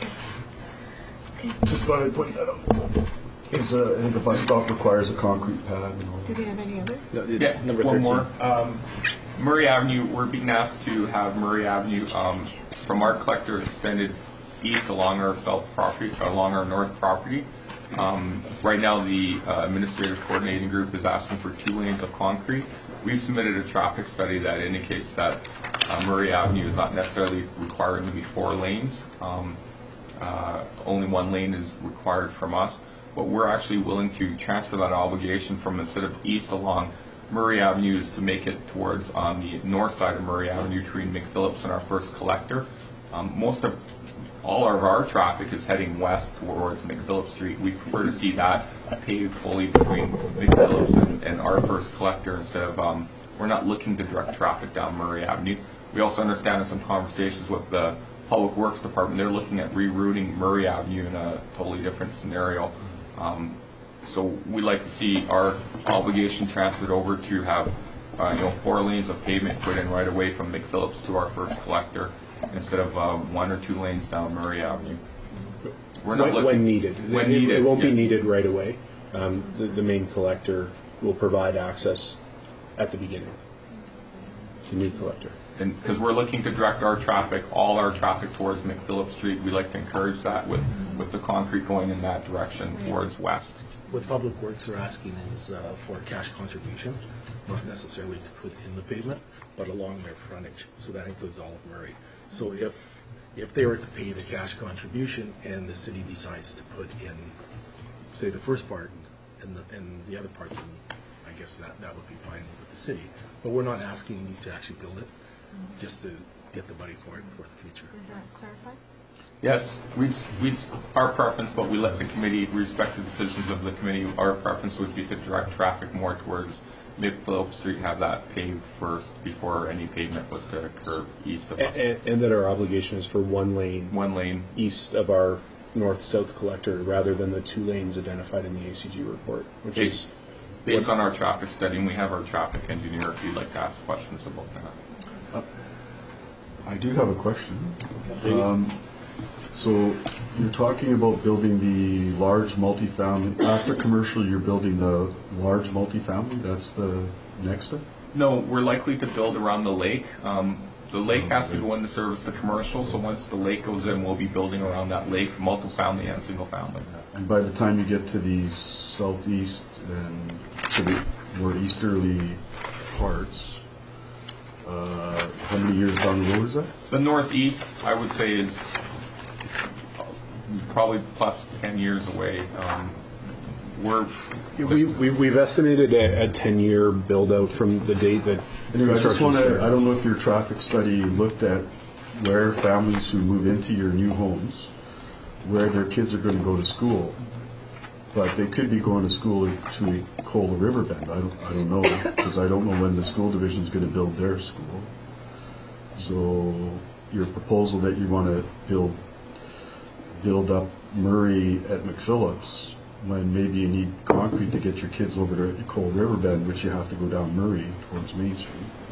Speaker 6: Just thought I'd point that out. Because uh, I think a bus stop requires a concrete pad and all
Speaker 5: Do
Speaker 6: that.
Speaker 5: we have any other?
Speaker 2: No, the-
Speaker 4: Yeah,
Speaker 2: number
Speaker 4: one
Speaker 2: thirteen.
Speaker 4: more. Um, Murray Avenue, we're being asked to have Murray Avenue um, from our collector extended east along our south property, along our north property. Um, Right now, the uh, administrative coordinating group is asking for two lanes of concrete. We've submitted a traffic study that indicates that uh, Murray Avenue is not necessarily required to be four lanes. Um, uh, Only one lane is required from us. But we're actually willing to transfer that obligation from instead of east along Murray Avenue is to make it towards on the north side of Murray Avenue between McPhillips and our first collector. Um, most of all of our traffic is heading west towards McPhillips Street. We prefer to see that paved fully between McPhillips and, and our first collector instead of um, we're not looking to direct traffic down Murray Avenue. We also understand in some conversations with the Public Works Department, they're looking at rerouting Murray Avenue in a totally different scenario. Um, so we like to see our obligation transferred over to have, uh, you know, four lanes of pavement put in right away from McPhillips to our first collector instead of uh, one or two lanes down Murray Avenue. We're not
Speaker 3: When,
Speaker 4: looking
Speaker 3: when needed.
Speaker 4: When
Speaker 3: it,
Speaker 4: needed,
Speaker 3: it won't be
Speaker 4: yeah.
Speaker 3: needed right away. Um, the, the main collector will provide access at the beginning. The new collector.
Speaker 4: And because we're looking to direct our traffic, all our traffic towards McPhillips Street, we like to encourage that with, with the concrete going in that direction towards west.
Speaker 9: What Public Works are asking is uh, for cash contribution, not necessarily to put in the pavement, but along their frontage. So that includes all of Murray. So if, if they were to pay the cash contribution and the city decides to put in, say, the first part and the, and the other part, then I I guess that, that would be fine with the city. But we're not asking you to actually build it, just to get the money for it for the future.
Speaker 5: Is that clarified?
Speaker 4: Yes, we'd, we'd, our preference, but we let the committee respect the decisions of the committee. Our preference would be to direct traffic more towards McPhillips Street, have that paved first before any pavement was to occur east of us.
Speaker 3: And, and that our obligation is for one lane
Speaker 4: One lane.
Speaker 3: east of our north-south collector rather than the two lanes identified in the A C G report, which
Speaker 4: Based,
Speaker 3: is
Speaker 4: based on our traffic study, and we have our traffic engineer if you'd like to ask questions about that.
Speaker 6: I do have a question. Um, so you're talking about building the large multifamily, after commercial you're building the large multifamily, that's the next step?
Speaker 4: No, we're likely to build around the lake. Um, the lake has to go into service the commercial, so once the lake goes in, we'll be building around that lake, multifamily and single family.
Speaker 6: And by the time you get to the southeast and to the more easterly parts, uh, how many years down the road is that?
Speaker 4: The northeast, I would say, is probably plus ten years away. Um, we're
Speaker 3: we, we, we've estimated a, a ten-year build-out from the date that
Speaker 6: Anyway, I just
Speaker 3: construction
Speaker 6: want to,
Speaker 3: started.
Speaker 6: I don't know if your traffic study looked at where families who move into your new homes, where their kids are going to go to school, but they could be going to school to Cola Riverbend. I don't, I don't know, because I don't know when the school division is going to build their school. So your proposal that you want to build, build up Murray at McPhillips, when maybe you need concrete to get your kids over to Cold Riverbend, which you have to go down Murray towards Main Street.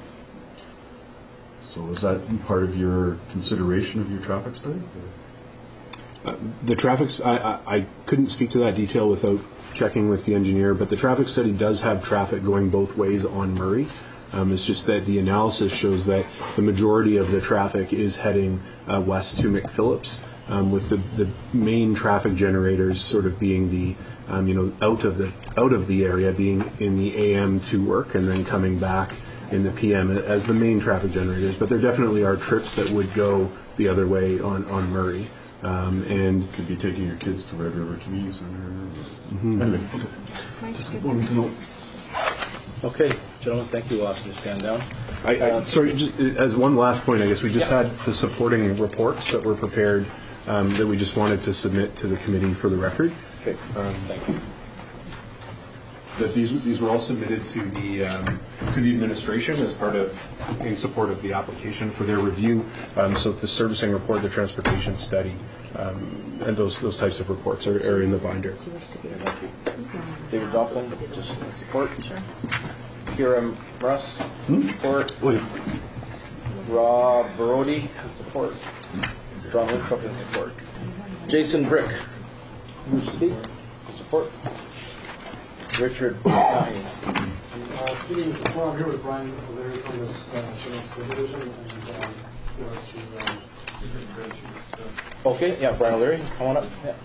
Speaker 6: So is that part of your consideration of your traffic study?
Speaker 3: Uh, the traffic, s- I, I, I couldn't speak to that detail without checking with the engineer, but the traffic study does have traffic going both ways on Murray. Um, it's just that the analysis shows that the majority of the traffic is heading uh, west to McPhillips, um, with the, the main traffic generators sort of being the, um, you know, out of the out of the area, being in the A M to work and then coming back in the P M as the main traffic generators. But there definitely are trips that would go the other way on, on Murray. Um, and
Speaker 6: Could be taking your kids to Red River Community Center. Anyway, okay. Just wanted to know.
Speaker 2: Okay, gentlemen, thank you. We'll ask you to stand down.
Speaker 3: I, I, sorry, just uh, as one last point, I guess we just
Speaker 2: Yeah.
Speaker 3: had the supporting reports that were prepared um, that we just wanted to submit to the committee for the record.
Speaker 2: Okay, thank you.
Speaker 3: That these these were all submitted to the um, to the administration as part of in support of the application for their review. Um, so the servicing report, the transportation study, um, and those those types of reports are, are in the binder.
Speaker 8: Do you wish to give
Speaker 2: Thank you.
Speaker 8: some
Speaker 2: David
Speaker 8: analysis?
Speaker 2: Doplin, just in support.
Speaker 8: Sure.
Speaker 2: Kira Russ, support.
Speaker 3: Wait.
Speaker 2: Rob Brody, in support. John Winthrop, in support. Jason Brick, you wish to speak? In support. Richard Ryan.
Speaker 10: Uh, Speaking with, well, I'm here with Brian O'Leary from this uh, School Division, and um, he wants to um, integration. So,
Speaker 2: Okay, yeah, Brian O'Leary, come on up. Yeah.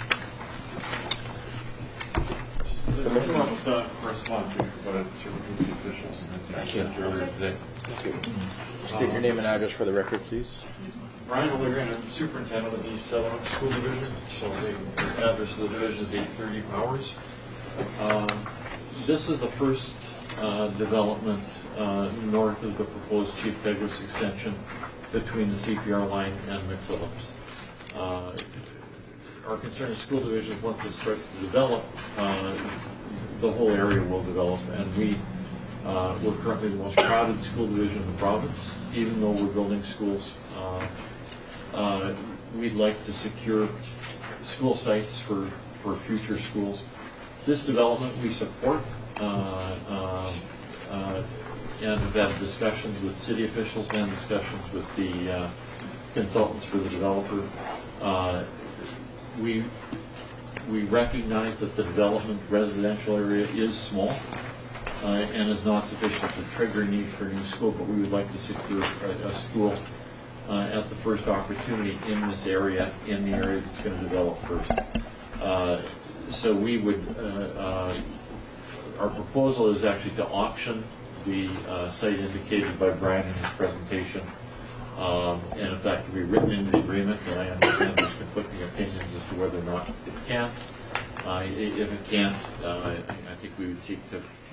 Speaker 2: Submission.
Speaker 11: Uh, correspondence we provided to the officials, and I think I sent you earlier today.
Speaker 2: Thank you. State your name and address for the record, please.
Speaker 11: Brian O'Leary, and I'm superintendent of the Settlement School Division, so the address of the division is eight thirty Powers. Um, This is the first uh, development uh, north of the proposed Chief Douglas extension between the C P R line and McPhillips. Uh, Our concern is school divisions, once this starts to develop, uh, the whole area will develop, and we, uh, we're currently the most crowded school division in the province, even though we're building schools. Uh, uh, We'd like to secure school sites for, for future schools. This development we support, uh, um, uh, and have had discussions with city officials and discussions with the uh, consultants for the developer. Uh, We, we recognize that the development residential area is small uh, and is not sufficient to trigger a need for a new school, but we would like to secure a, a school uh, at the first opportunity in this area, in the area that's going to develop first. Uh, so we would, uh, uh, our proposal is actually to auction the uh, site indicated by Brian in his presentation. Um, and in fact, to be written into the agreement, and I understand there's conflicting opinions as to whether or not it can. Uh, i- if it can't, uh, I I think we would seek to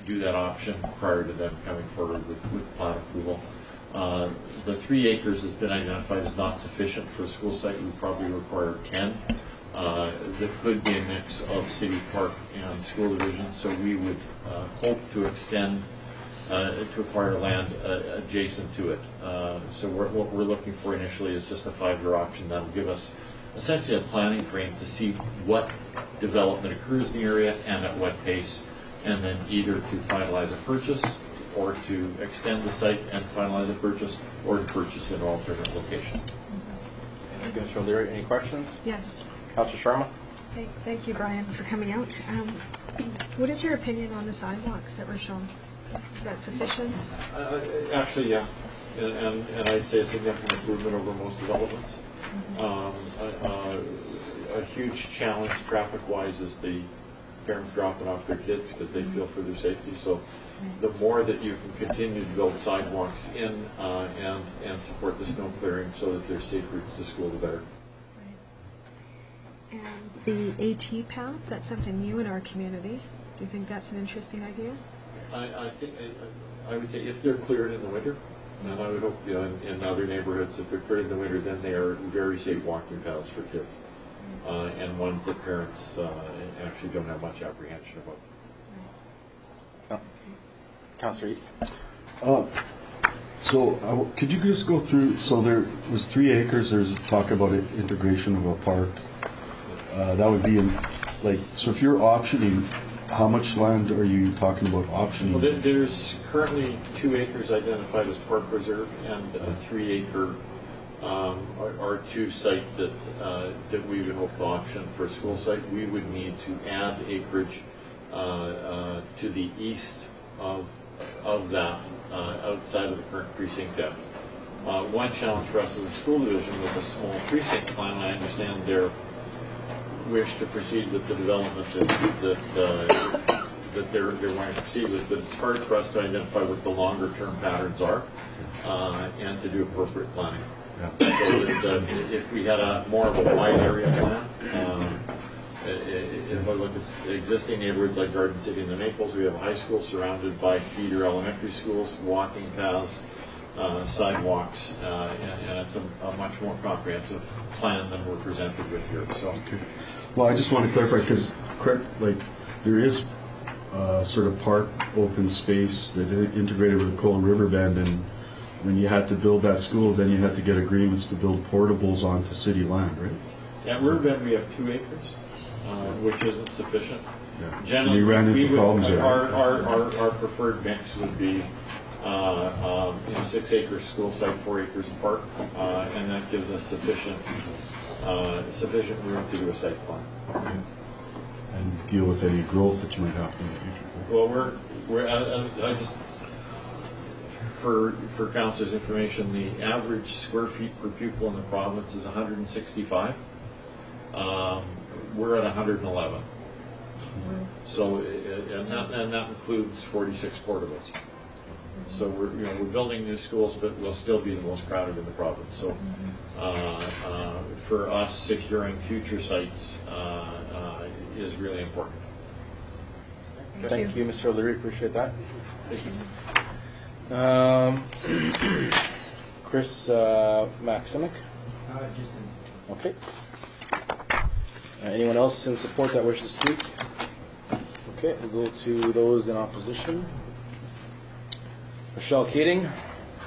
Speaker 11: do that option prior to them coming forward with, with plan approval. Uh, the three acres has been identified as not sufficient for a school site. We probably require ten. Uh, there could be a mix of city park and school division, so we would uh, hope to extend uh, to acquire land uh, adjacent to it. Uh, so we're, what we're looking for initially is just a five-year option that will give us essentially a planning frame to see what development occurs in the area and at what pace, and then either to finalize a purchase or to extend the site and finalize a purchase, or to purchase in an alternate location.
Speaker 2: Thank you, Mister O'Leary. Any questions?
Speaker 5: Yes.
Speaker 2: Councilor Sharma?
Speaker 5: Thank, thank you, Brian, for coming out. Um, what is your opinion on the sidewalks that were shown? Is that sufficient?
Speaker 11: Uh, actually, yeah, and, and, and I'd say a significant improvement over most developments. Mm-hmm. um, uh, uh, a huge challenge traffic-wise is the parents dropping off their kids because they feel for their safety. So the more that you can continue to build sidewalks in uh, and, and support the snow clearing so that there's safe routes to school, the better.
Speaker 5: And the AT path, that's something new in our community. Do you think that's an interesting idea?
Speaker 11: I, I think I, I would say if they're cleared in the winter, and I would hope you know, in, in other neighborhoods, if they're cleared in the winter, then they are very safe walking paths for kids, uh, and ones that parents uh, actually don't have much apprehension about.
Speaker 2: Oh. Councilor Eady.
Speaker 6: Uh, so uh, could you just go through, so there was three acres, there's talk about it, integration of a park. Uh, that would be in, like, so if you're optioning, how much land are you talking about optioning?
Speaker 11: Well, there's currently two acres identified as park reserve and a three acre um, R two site that uh, that we would hope to option for a school site. We would need to add acreage uh, uh, to the east of of that uh, outside of the current precinct depth. Uh, one challenge for us as a school division with a small precinct plan, I understand their wish to proceed with the development that that, uh, that they're they're wanting to proceed with, but it's hard for us to identify what the longer term patterns are uh, and to do appropriate planning. Yeah. So that, uh, if we had a more of a wide area plan, um, if I look at the existing neighborhoods like Garden City and the Naples, we have a high school surrounded by feeder elementary schools, walking paths, uh, sidewalks, uh, and, and it's a, a much more comprehensive plan than we're presented with here. So.
Speaker 6: Okay. Well, I just want to clarify because, correct, like there is uh, sort of park open space that is integrated with the Coal River Bend, and when you had to build that school, then you had to get agreements to build portables onto city land, right?
Speaker 11: Yeah, at River Bend we have two acres, uh, which isn't sufficient.
Speaker 6: Yeah.
Speaker 11: Generally,
Speaker 6: so you ran into
Speaker 11: we would,
Speaker 6: problems there.
Speaker 11: Our, our, our, our preferred mix would be uh, um, you know, six acres school site, four acres park, uh, and that gives us sufficient uh, sufficient room to do a site plan.
Speaker 6: Okay. And deal with any growth that you might have to in the future.
Speaker 11: Well, we're we're uh, I just for for council's information, the average square feet per pupil in the province is one hundred sixty-five. Um, we're at one hundred eleven. Mm-hmm. So, and that, and that includes forty-six portables. So we're you know we're building new schools, but we'll still be the most crowded in the province. So, uh, uh, for us, securing future sites uh, uh, is really important.
Speaker 2: Thank, Thank you. you, Mister O'Leary. Appreciate that.
Speaker 11: Thank you.
Speaker 2: Um, Chris uh, Maximic.
Speaker 10: Uh, just in
Speaker 2: Okay. Uh, anyone else in support that wishes to speak? Okay, we'll go to those in opposition. Michelle Keating. I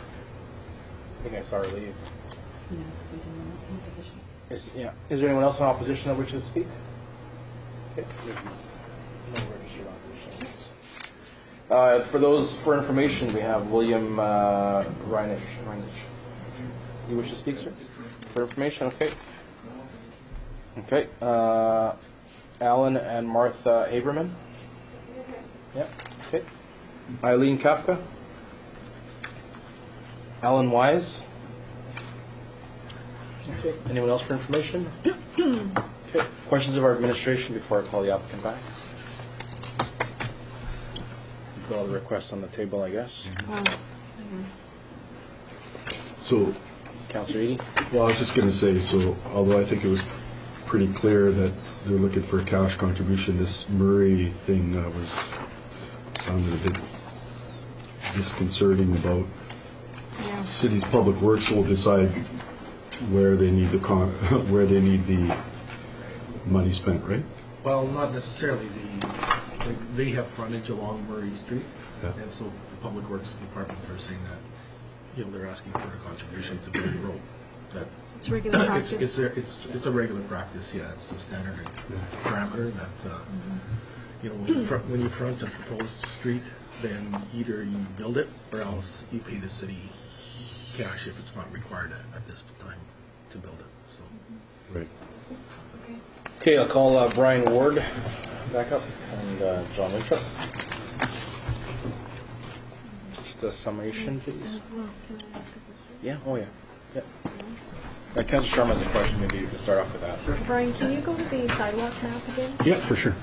Speaker 2: think I saw her leave.
Speaker 8: No, so there's anyone else in opposition.
Speaker 2: Is, yeah. Is there anyone else in opposition that wishes to speak? Okay. No registered opposition. Uh, for those, for information, we have William uh, Reinish. Reinish. You wish to speak, sir? For information, okay. Okay. Uh, Alan and Martha Haberman. Yeah. Okay. Eileen Kafka. Alan Wise. Okay. Anyone else for information? Okay. Questions of our administration before I call the applicant back? You've got all the requests on the table, I guess.
Speaker 5: Mm-hmm.
Speaker 6: So,
Speaker 2: Councillor Eady?
Speaker 6: well, I was just going to say, so although I think it was pretty clear that they're looking for a cash contribution, this Murray thing uh, was sounded a bit disconcerting about
Speaker 5: Yeah.
Speaker 6: city's public works will decide where they need the con, where they need the money spent, right?
Speaker 9: Well, not necessarily. The, they have frontage along Murray Street,
Speaker 6: Yeah.
Speaker 9: and so the Public Works Department are saying that, you know, they're asking for a contribution to build the road. That
Speaker 5: It's regular
Speaker 9: it's,
Speaker 5: practice.
Speaker 9: it's, a, it's, it's a regular practice, yeah. It's a standard parameter that, uh, you know, when you, front, when you front a proposed street, then either you build it or else you pay the city cash if it's not required at, at this time to build it. So.
Speaker 6: Right.
Speaker 2: Okay, I'll call uh, Brian Ward back up and uh, John Winthrop. Just a summation, please.
Speaker 5: Well, can I ask a question?
Speaker 2: Yeah, oh yeah. Yeah. Uh, Councilor Sharma has a question, maybe you can start off with that.
Speaker 5: Brian, can you go to the sidewalk map again?
Speaker 3: Yeah, for sure.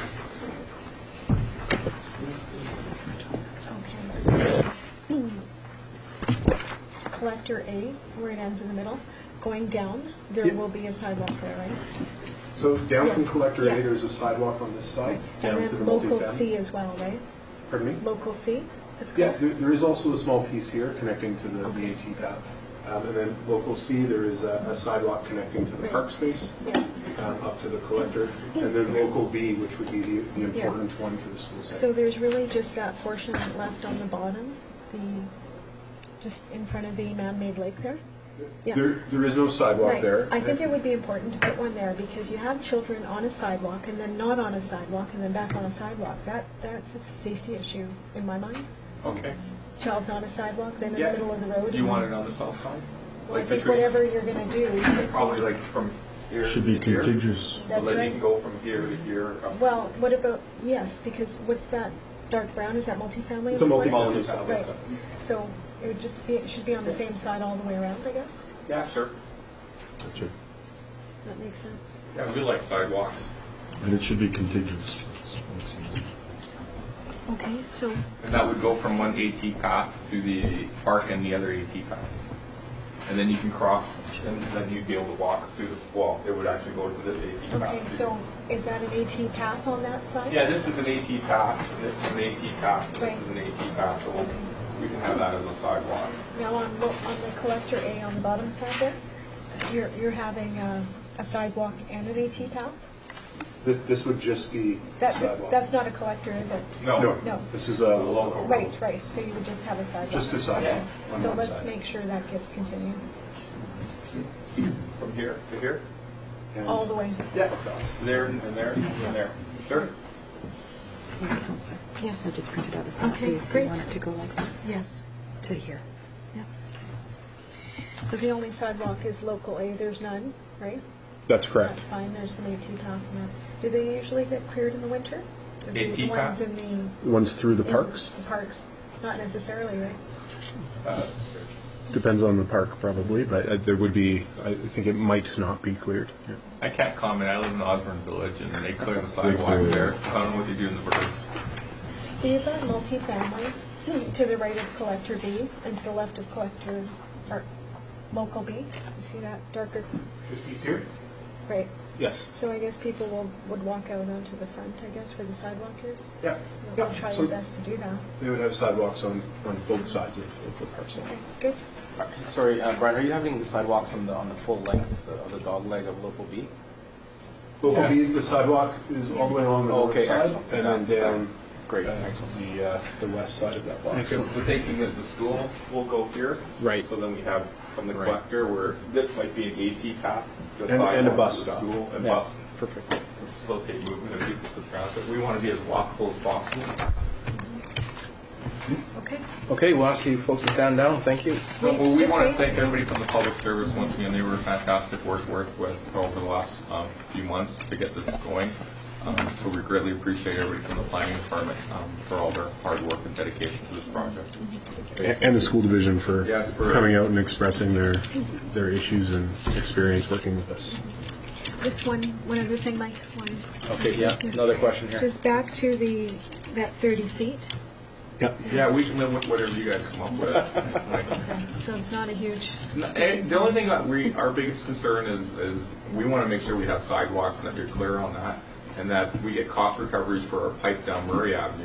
Speaker 5: Okay. Collector A, where it ends in the middle, going down, there
Speaker 3: Yeah.
Speaker 5: will be a sidewalk there, right?
Speaker 3: So down from
Speaker 5: Yes.
Speaker 3: Collector
Speaker 5: Yeah.
Speaker 3: A, there's a sidewalk on this side, down
Speaker 5: And
Speaker 3: to the
Speaker 5: then local
Speaker 3: multifamily.
Speaker 5: C as well, right?
Speaker 3: Pardon me?
Speaker 5: Local C, it's
Speaker 3: Yeah,
Speaker 5: called?
Speaker 3: there, there is also a small piece here connecting to the, the AT path. Um, and then local C, there is a, a sidewalk connecting to the
Speaker 5: Right.
Speaker 3: park space,
Speaker 5: Yeah.
Speaker 3: um, up to the collector. And then local B, which would be the, the important one for the school site.
Speaker 5: So there's really just that portion left on the bottom, the, just in front of the man-made lake there? Yeah.
Speaker 3: There, there is no sidewalk
Speaker 5: Right.
Speaker 3: there.
Speaker 5: I think it would be important to put one there because you have children on a sidewalk and then not on a sidewalk and then back on a sidewalk. That, that's a safety issue in my mind.
Speaker 4: Okay.
Speaker 5: Child's on a sidewalk, then in
Speaker 4: Yeah.
Speaker 5: the middle of the road.
Speaker 4: Do you
Speaker 5: and
Speaker 4: want
Speaker 5: then-
Speaker 4: it on the south side?
Speaker 5: Well, I
Speaker 4: Like
Speaker 5: think
Speaker 4: between-
Speaker 5: whatever you're gonna do, it's.
Speaker 4: Probably like from here
Speaker 6: Should be
Speaker 4: to here.
Speaker 6: contiguous.
Speaker 4: So
Speaker 5: That's
Speaker 4: then you
Speaker 5: right.
Speaker 4: can go from here to here. up.
Speaker 5: Well, what about, yes, because what's that dark brown, is that multifamily?
Speaker 3: It's a
Speaker 5: on the corner?
Speaker 3: multifamily side.
Speaker 5: Right, so it would just be, it should be on the same side all the way around, I guess?
Speaker 4: Yeah, sure.
Speaker 6: That's right.
Speaker 5: That makes sense.
Speaker 4: Yeah, we like sidewalks.
Speaker 6: And it should be contiguous. That's- that's-
Speaker 5: Okay, so,
Speaker 4: And that would go from one AT path to the park and the other AT path. And then you can cross, and then you'd be able to walk through the, well, it would actually go to this AT path.
Speaker 5: okay, so is that an AT path on that side?
Speaker 4: Yeah, this is an AT path, and this is an AT path, and this
Speaker 5: Right.
Speaker 4: is an AT path, so we'll- we can have that as a sidewalk.
Speaker 5: Now, on, lo- on the collector A on the bottom side there, you're, you're having a, a sidewalk and an AT path?
Speaker 3: This, this would just be
Speaker 5: That's,
Speaker 3: sidewalk.
Speaker 5: that's not a collector, is it?
Speaker 4: No.
Speaker 3: No,
Speaker 5: No.
Speaker 3: this is a
Speaker 4: Local.
Speaker 5: Right, right, so you would just have a sidewalk.
Speaker 3: just a sidewalk on
Speaker 5: So
Speaker 3: one
Speaker 5: let's
Speaker 3: side.
Speaker 5: make sure that gets continued,
Speaker 4: From here to here?
Speaker 3: And-
Speaker 5: all the way.
Speaker 4: Yeah. There, and there, and there. Sure.
Speaker 8: Here, Counselor.
Speaker 5: Yes.
Speaker 8: I just printed out this map for
Speaker 5: Okay,
Speaker 8: you, so
Speaker 5: great.
Speaker 8: you want it to go like this?
Speaker 5: Yes.
Speaker 8: To here.
Speaker 5: So the only sidewalk is local A, there's none, right?
Speaker 3: That's correct.
Speaker 5: That's fine, there's some AT paths in there. Do they usually get cleared in the winter? The-
Speaker 4: AT
Speaker 5: The ones
Speaker 4: path?
Speaker 5: in the.
Speaker 3: Ones through the
Speaker 5: in
Speaker 3: parks?
Speaker 5: The parks, not necessarily, right?
Speaker 4: Uh,
Speaker 3: Depends on the park probably, but uh, there would be, I think it might not be cleared. Yeah.
Speaker 4: I can't comment. I live in Osborne Village, and they clear the
Speaker 6: clear
Speaker 4: sidewalk
Speaker 6: it.
Speaker 4: there, so I don't know what they do in the burbs.
Speaker 5: So you've got multifamily to the right of collector B and to the left of collector, or local B. You see that darker,
Speaker 3: This piece here?
Speaker 5: right?
Speaker 3: Yes.
Speaker 5: So I guess people will, would walk out onto the front, I guess, where the sidewalk is?
Speaker 3: Yeah.
Speaker 5: They'll
Speaker 3: Yeah,
Speaker 5: try
Speaker 3: so-
Speaker 5: their best to do that.
Speaker 3: They would have sidewalks on, on both sides of, of the parcel.
Speaker 5: Okay, good.
Speaker 2: Sorry, uh, Brian, are you having the sidewalks on the, on the full length of the dog leg of local B?
Speaker 3: Local
Speaker 4: Yeah.
Speaker 3: B, the sidewalk is all the way along the
Speaker 2: Oh,
Speaker 3: north
Speaker 2: okay,
Speaker 3: side,
Speaker 2: excellent.
Speaker 3: and then
Speaker 2: Fantastic.
Speaker 3: down
Speaker 2: Great,
Speaker 3: uh,
Speaker 2: excellent.
Speaker 3: the, uh, the west side of that block.
Speaker 4: Because the thinking is the school will go here.
Speaker 2: Right.
Speaker 4: So then we have from the
Speaker 2: Right.
Speaker 4: collector where this might be an AT path. the
Speaker 3: And- and a
Speaker 4: sidewalk
Speaker 3: bus
Speaker 4: to the
Speaker 3: stop.
Speaker 4: School and
Speaker 2: Yeah,
Speaker 4: bus.
Speaker 2: perfect.
Speaker 4: Facilitate movement of people to transit. We want to be as walkable as possible.
Speaker 5: Okay.
Speaker 2: Okay, we'll ask you folks to stand down. Thank you.
Speaker 4: Well,
Speaker 5: Wait,
Speaker 4: we
Speaker 5: just
Speaker 4: want to
Speaker 5: wait.
Speaker 4: thank everybody from the public service once again. They were fantastic work to work with over the last um, few months to get this going. Um, so we greatly appreciate everybody from the planning department um, for all their hard work and dedication to this project.
Speaker 3: A- And the school division for
Speaker 4: Yes, for-
Speaker 3: coming out and expressing their, their issues and experience working with us.
Speaker 5: Just one, one other thing, Mike. One-
Speaker 2: Okay, yeah, another question here.
Speaker 5: Just back to the, that thirty feet.
Speaker 3: Yep.
Speaker 4: Yeah, we can live with whatever you guys come up with. Like,
Speaker 5: Okay, so it's not a huge.
Speaker 4: and the only thing that we, our biggest concern is, is we want to make sure we have sidewalks and that you're clear on that, and that we get cost recoveries for our pipe down Murray Avenue.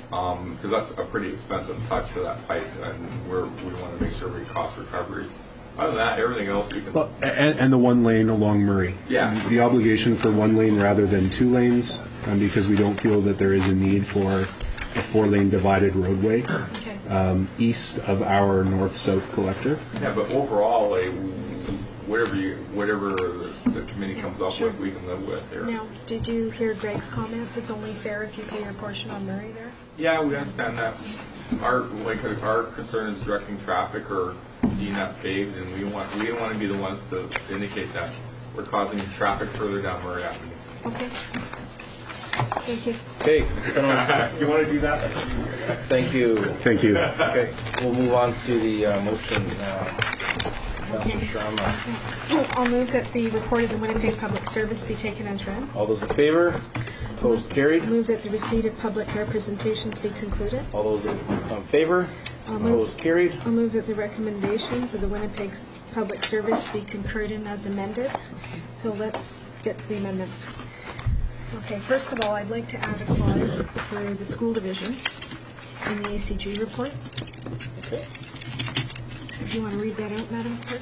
Speaker 4: because that's a pretty expensive touch for that pipe, and we're, we want to make sure we cost recoveries. Other than that, everything else we can.
Speaker 3: Well, and, and the one lane along Murray.
Speaker 4: Yeah.
Speaker 3: The obligation for one lane rather than two lanes, um, because we don't feel that there is a need for a four-lane divided roadway
Speaker 5: Okay.
Speaker 3: um, east of our north-south collector.
Speaker 4: Yeah, but overall, like, whatever you, whatever the committee comes up
Speaker 5: Sure.
Speaker 4: with, we can live with here.
Speaker 5: Now, did you hear Greg's comments? It's only fair if you pay your portion on Murray there?
Speaker 4: Yeah, we understand that. Our, like, our concern is directing traffic or seeing that paved, and we want, we don't want to be the ones to indicate that we're causing traffic further down Murray Avenue.
Speaker 5: Okay. Thank you.
Speaker 2: Okay,
Speaker 4: You want to do that?
Speaker 2: thank you.
Speaker 3: Thank you.
Speaker 2: Okay, we'll move on to the uh, motion now. Councilor Sharma.
Speaker 5: I'll move that the report of the Winnipeg Public Service be taken as read.
Speaker 2: All those in favor? Opposed, carried.
Speaker 5: Move that the receipt of public representations be concluded.
Speaker 2: All those in um, favor?
Speaker 5: I'll move-
Speaker 2: Opposed, carried.
Speaker 5: I'll move that the recommendations of the Winnipeg Public Service be concurred in as amended. So let's get to the amendments. Okay, first of all, I'd like to add a clause for the school division in the A C G report.
Speaker 2: Okay.
Speaker 5: If you want to read that out, Madam Clerk.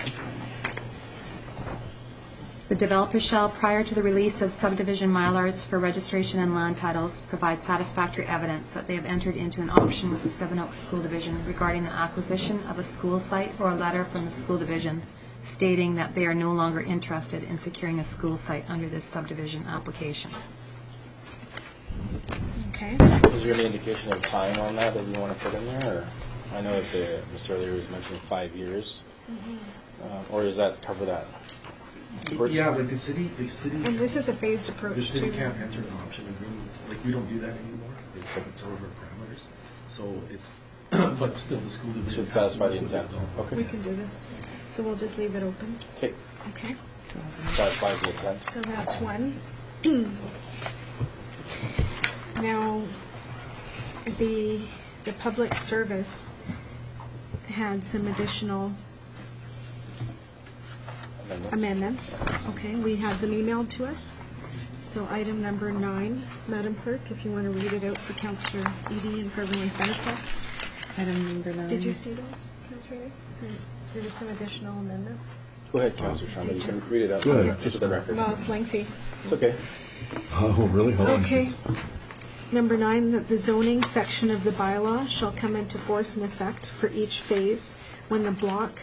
Speaker 1: The developer shall, prior to the release of subdivision mylars for registration and land titles, provide satisfactory evidence that they have entered into an option with the Seven Oaks School Division regarding the acquisition of a school site, or a letter from the school division stating that they are no longer interested in securing a school site under this subdivision application.
Speaker 5: Okay.
Speaker 2: Is there any indication of time on that that you want to put in there? Or? I know that the, Mister O'Leary was mentioning five years. Uh, or does that cover that?
Speaker 9: Yeah, like the city, the city,
Speaker 5: And this is a phased approach.
Speaker 9: the city
Speaker 5: too.
Speaker 9: can't enter an option agreement, like, we don't do that anymore. It's, it's over parameters. So it's, but still the school division.
Speaker 2: Should
Speaker 9: has to
Speaker 2: satisfy the
Speaker 9: work with
Speaker 2: intent.
Speaker 9: its own.
Speaker 2: Okay.
Speaker 5: We can do this. So we'll just leave it open.
Speaker 2: Okay.
Speaker 5: Okay.
Speaker 2: Satisfies the intent.
Speaker 5: So that's one. Now, the, the public service had some additional
Speaker 2: Amendment.
Speaker 5: amendments. Okay, we have them emailed to us. So item number nine, Madam Clerk, if you want to read it out for Councillor Edie and for everyone's benefit.
Speaker 8: Item number nine.
Speaker 5: Did you see those, Councillor Edie? There were some additional amendments.
Speaker 2: Go ahead, Councilor Sharma. You can
Speaker 5: Just-
Speaker 2: read it out.
Speaker 3: Go ahead.
Speaker 2: Just for the record.
Speaker 5: Well, it's lengthy.
Speaker 2: It's okay.
Speaker 6: Oh, really? Hold on.
Speaker 5: Okay. Number nine, that the zoning section of the bylaw shall come into force and effect for each phase when the block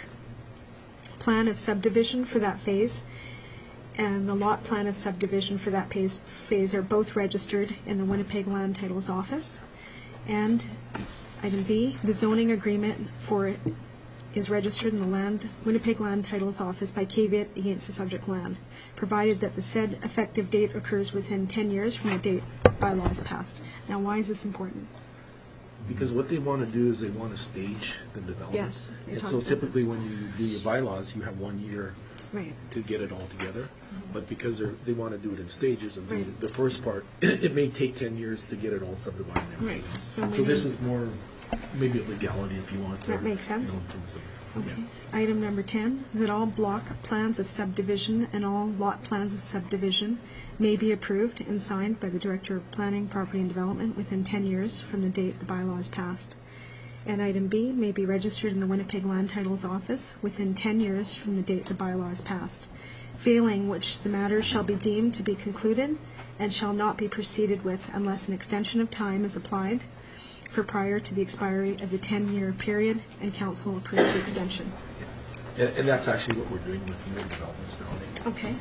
Speaker 5: plan of subdivision for that phase and the lot plan of subdivision for that phase, phase are both registered in the Winnipeg Land Titles Office. And item B, the zoning agreement for it is registered in the land Winnipeg Land Titles Office by caveat against the subject land, provided that the said effective date occurs within ten years from the date bylaw is passed. Now, why is this important?
Speaker 9: Because what they want to do is they want to stage the development.
Speaker 5: Yes, you
Speaker 9: And
Speaker 5: talked
Speaker 9: so
Speaker 5: about
Speaker 9: typically when you do your bylaws, you have one year
Speaker 5: Right.
Speaker 9: to get it all together. But because they're, they want to do it in stages and do
Speaker 5: Right.
Speaker 9: the first part, it may take ten years to get it all subdivided. and everything
Speaker 5: Right.
Speaker 9: else.
Speaker 5: So
Speaker 9: So this
Speaker 5: maybe-
Speaker 9: is more, maybe a legality if you want to.
Speaker 5: That makes sense.
Speaker 9: you know, in terms of-
Speaker 5: Okay. Item number ten, that all block plans of subdivision and all lot plans of subdivision may be approved and signed by the Director of Planning, Property and Development within ten years from the date the bylaw is passed. And item B, may be registered in the Winnipeg Land Titles Office within ten years from the date the bylaw is passed. Failing which, the matter shall be deemed to be concluded and shall not be proceeded with unless an extension of time is applied for prior to the expiry of the ten-year period and council approves the extension.
Speaker 9: And, and that's actually what we're doing with new developments now.
Speaker 5: Okay.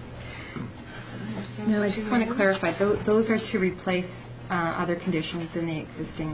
Speaker 1: No, I just want to clarify, tho- those are to replace uh, other conditions in the existing.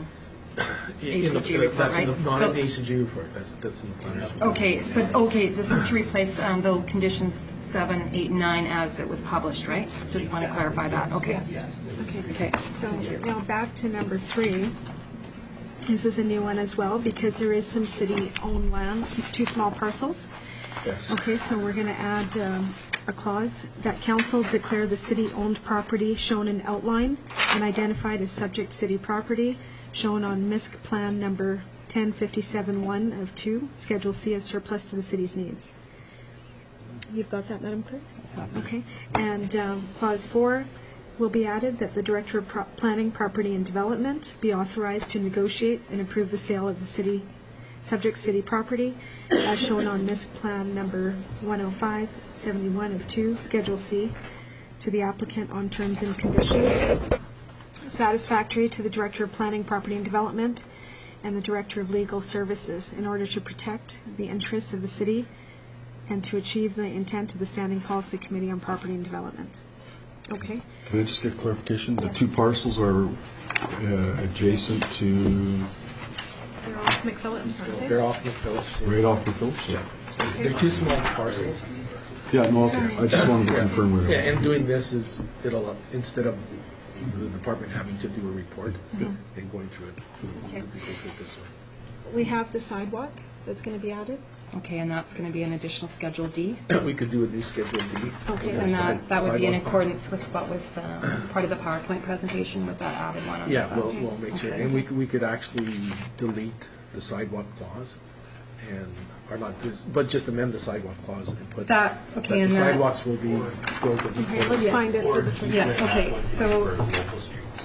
Speaker 9: In the-
Speaker 1: A C G report,
Speaker 9: That's in the,
Speaker 1: right?
Speaker 9: not
Speaker 1: So-
Speaker 9: in the A C G report, that's, that's in the planner's report.
Speaker 1: Okay, but, okay, this is to replace um, the conditions seven, eight, and nine as it was published, right? Just want to clarify that, okay.
Speaker 5: Okay.
Speaker 1: Okay.
Speaker 5: So now back to number three. This is a new one as well because there is some city-owned lands, two small parcels.
Speaker 9: Yes.
Speaker 5: Okay, so we're going to add um, a clause that council declare the city-owned property shown in outline and identified as subject city property shown on M I S C plan number ten fifty-seven one of two, Schedule C as surplus to the city's needs. You've got that, Madam Clerk? Okay. And um, clause four, will be added that the Director of Pro- Planning, Property and Development be authorized to negotiate and approve the sale of the city, subject city property as shown on this plan number one oh five seventy-one of two, Schedule C, to the applicant on terms and conditions satisfactory to the Director of Planning, Property and Development and the Director of Legal Services in order to protect the interests of the city and to achieve the intent of the Standing Policy Committee on Property and Development. Okay.
Speaker 6: Can I just get clarification? The two parcels are uh, adjacent to,
Speaker 5: They're off McPhillips, aren't they?
Speaker 9: They're off McPhillips.
Speaker 6: right off the Phillips?
Speaker 9: Yeah. They're two small parcels.
Speaker 6: Yeah, no, okay. I just wanted to confirm where
Speaker 9: Yeah,
Speaker 6: they are.
Speaker 9: and doing this is, it'll, uh, instead of the department having to do a report and going through it, we'll
Speaker 5: Okay.
Speaker 9: go through it this way.
Speaker 5: We have the sidewalk that's going to be added.
Speaker 1: Okay, and that's going to be an additional Schedule D.
Speaker 9: We could do a new Schedule D.
Speaker 5: Okay.
Speaker 1: And that, that would be in
Speaker 9: Sidewalk.
Speaker 1: accordance with what was um, part of the PowerPoint presentation with that added one on the
Speaker 9: Yeah,
Speaker 1: side.
Speaker 9: we'll, we'll make sure,
Speaker 1: Okay.
Speaker 9: and we, could- we could actually delete the sidewalk clause and, or not, just- but just amend the sidewalk clause and put.
Speaker 1: That,
Speaker 9: that
Speaker 1: okay, and
Speaker 9: the
Speaker 1: that.
Speaker 9: sidewalks will be built in
Speaker 5: Okay,
Speaker 9: accordance.
Speaker 5: let's find it. for the-
Speaker 1: Yeah, okay,
Speaker 7: For
Speaker 1: so,
Speaker 7: local streets.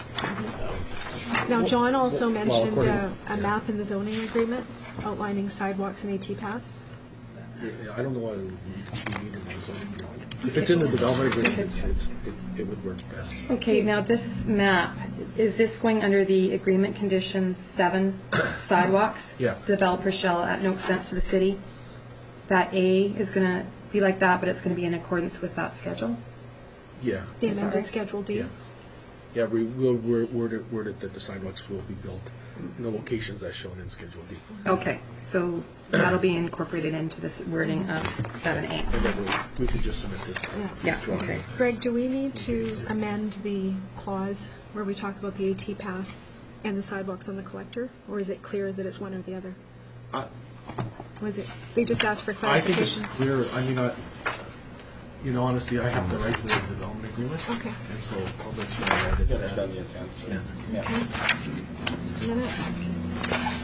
Speaker 5: Now, John also
Speaker 9: well,
Speaker 5: mentioned
Speaker 9: according-
Speaker 5: uh, a map in the zoning agreement outlining sidewalks and AT paths.
Speaker 9: Yeah, I don't know why we we need it in the zoning agreement. If it's in the development agreement, it's, it's, it- it would work best.
Speaker 1: okay, now this map, is this going under the agreement conditions seven sidewalks?
Speaker 9: Yeah.
Speaker 1: Developers shall at no expense to the city. That A is going to be like that, but it's going to be in accordance with that schedule?
Speaker 9: Yeah.
Speaker 5: The
Speaker 1: Sorry.
Speaker 5: amended Schedule D.
Speaker 9: Yeah. Yeah, we will word word it, word it that the sidewalks will be built in the locations as shown in Schedule D.
Speaker 1: Okay, so that'll be incorporated into this wording of seven A.
Speaker 9: And then we, we could just submit this.
Speaker 5: Yeah.
Speaker 1: Yeah,
Speaker 9: this drawing.
Speaker 1: okay.
Speaker 5: Greg, do we need to amend the clause where we talk about the AT paths and the sidewalks on the collector? Or is it clear that it's one or the other?
Speaker 9: I,
Speaker 5: Was it, they just asked for
Speaker 9: I think it's
Speaker 5: clarification?
Speaker 9: clear, I mean, I, you know, honestly, I have to write the development agreement.
Speaker 5: Okay.
Speaker 9: And so I'll let you know. that.
Speaker 2: You understand the intent, so.
Speaker 9: Yeah.
Speaker 2: Yeah.
Speaker 5: Just a minute.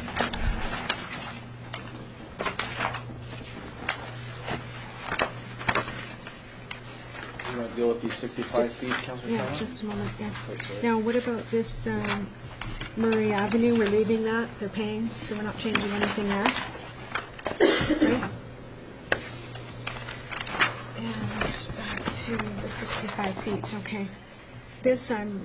Speaker 2: You want to deal with these sixty-five feet, Councilor
Speaker 5: Yeah,
Speaker 2: Shannon?
Speaker 5: just a moment, yeah.
Speaker 2: Okay.
Speaker 5: Now, what about this um, Murray Avenue? We're leaving that, they're paying, so we're not changing anything there. Right? And back to the sixty-five feet, okay. This, I'm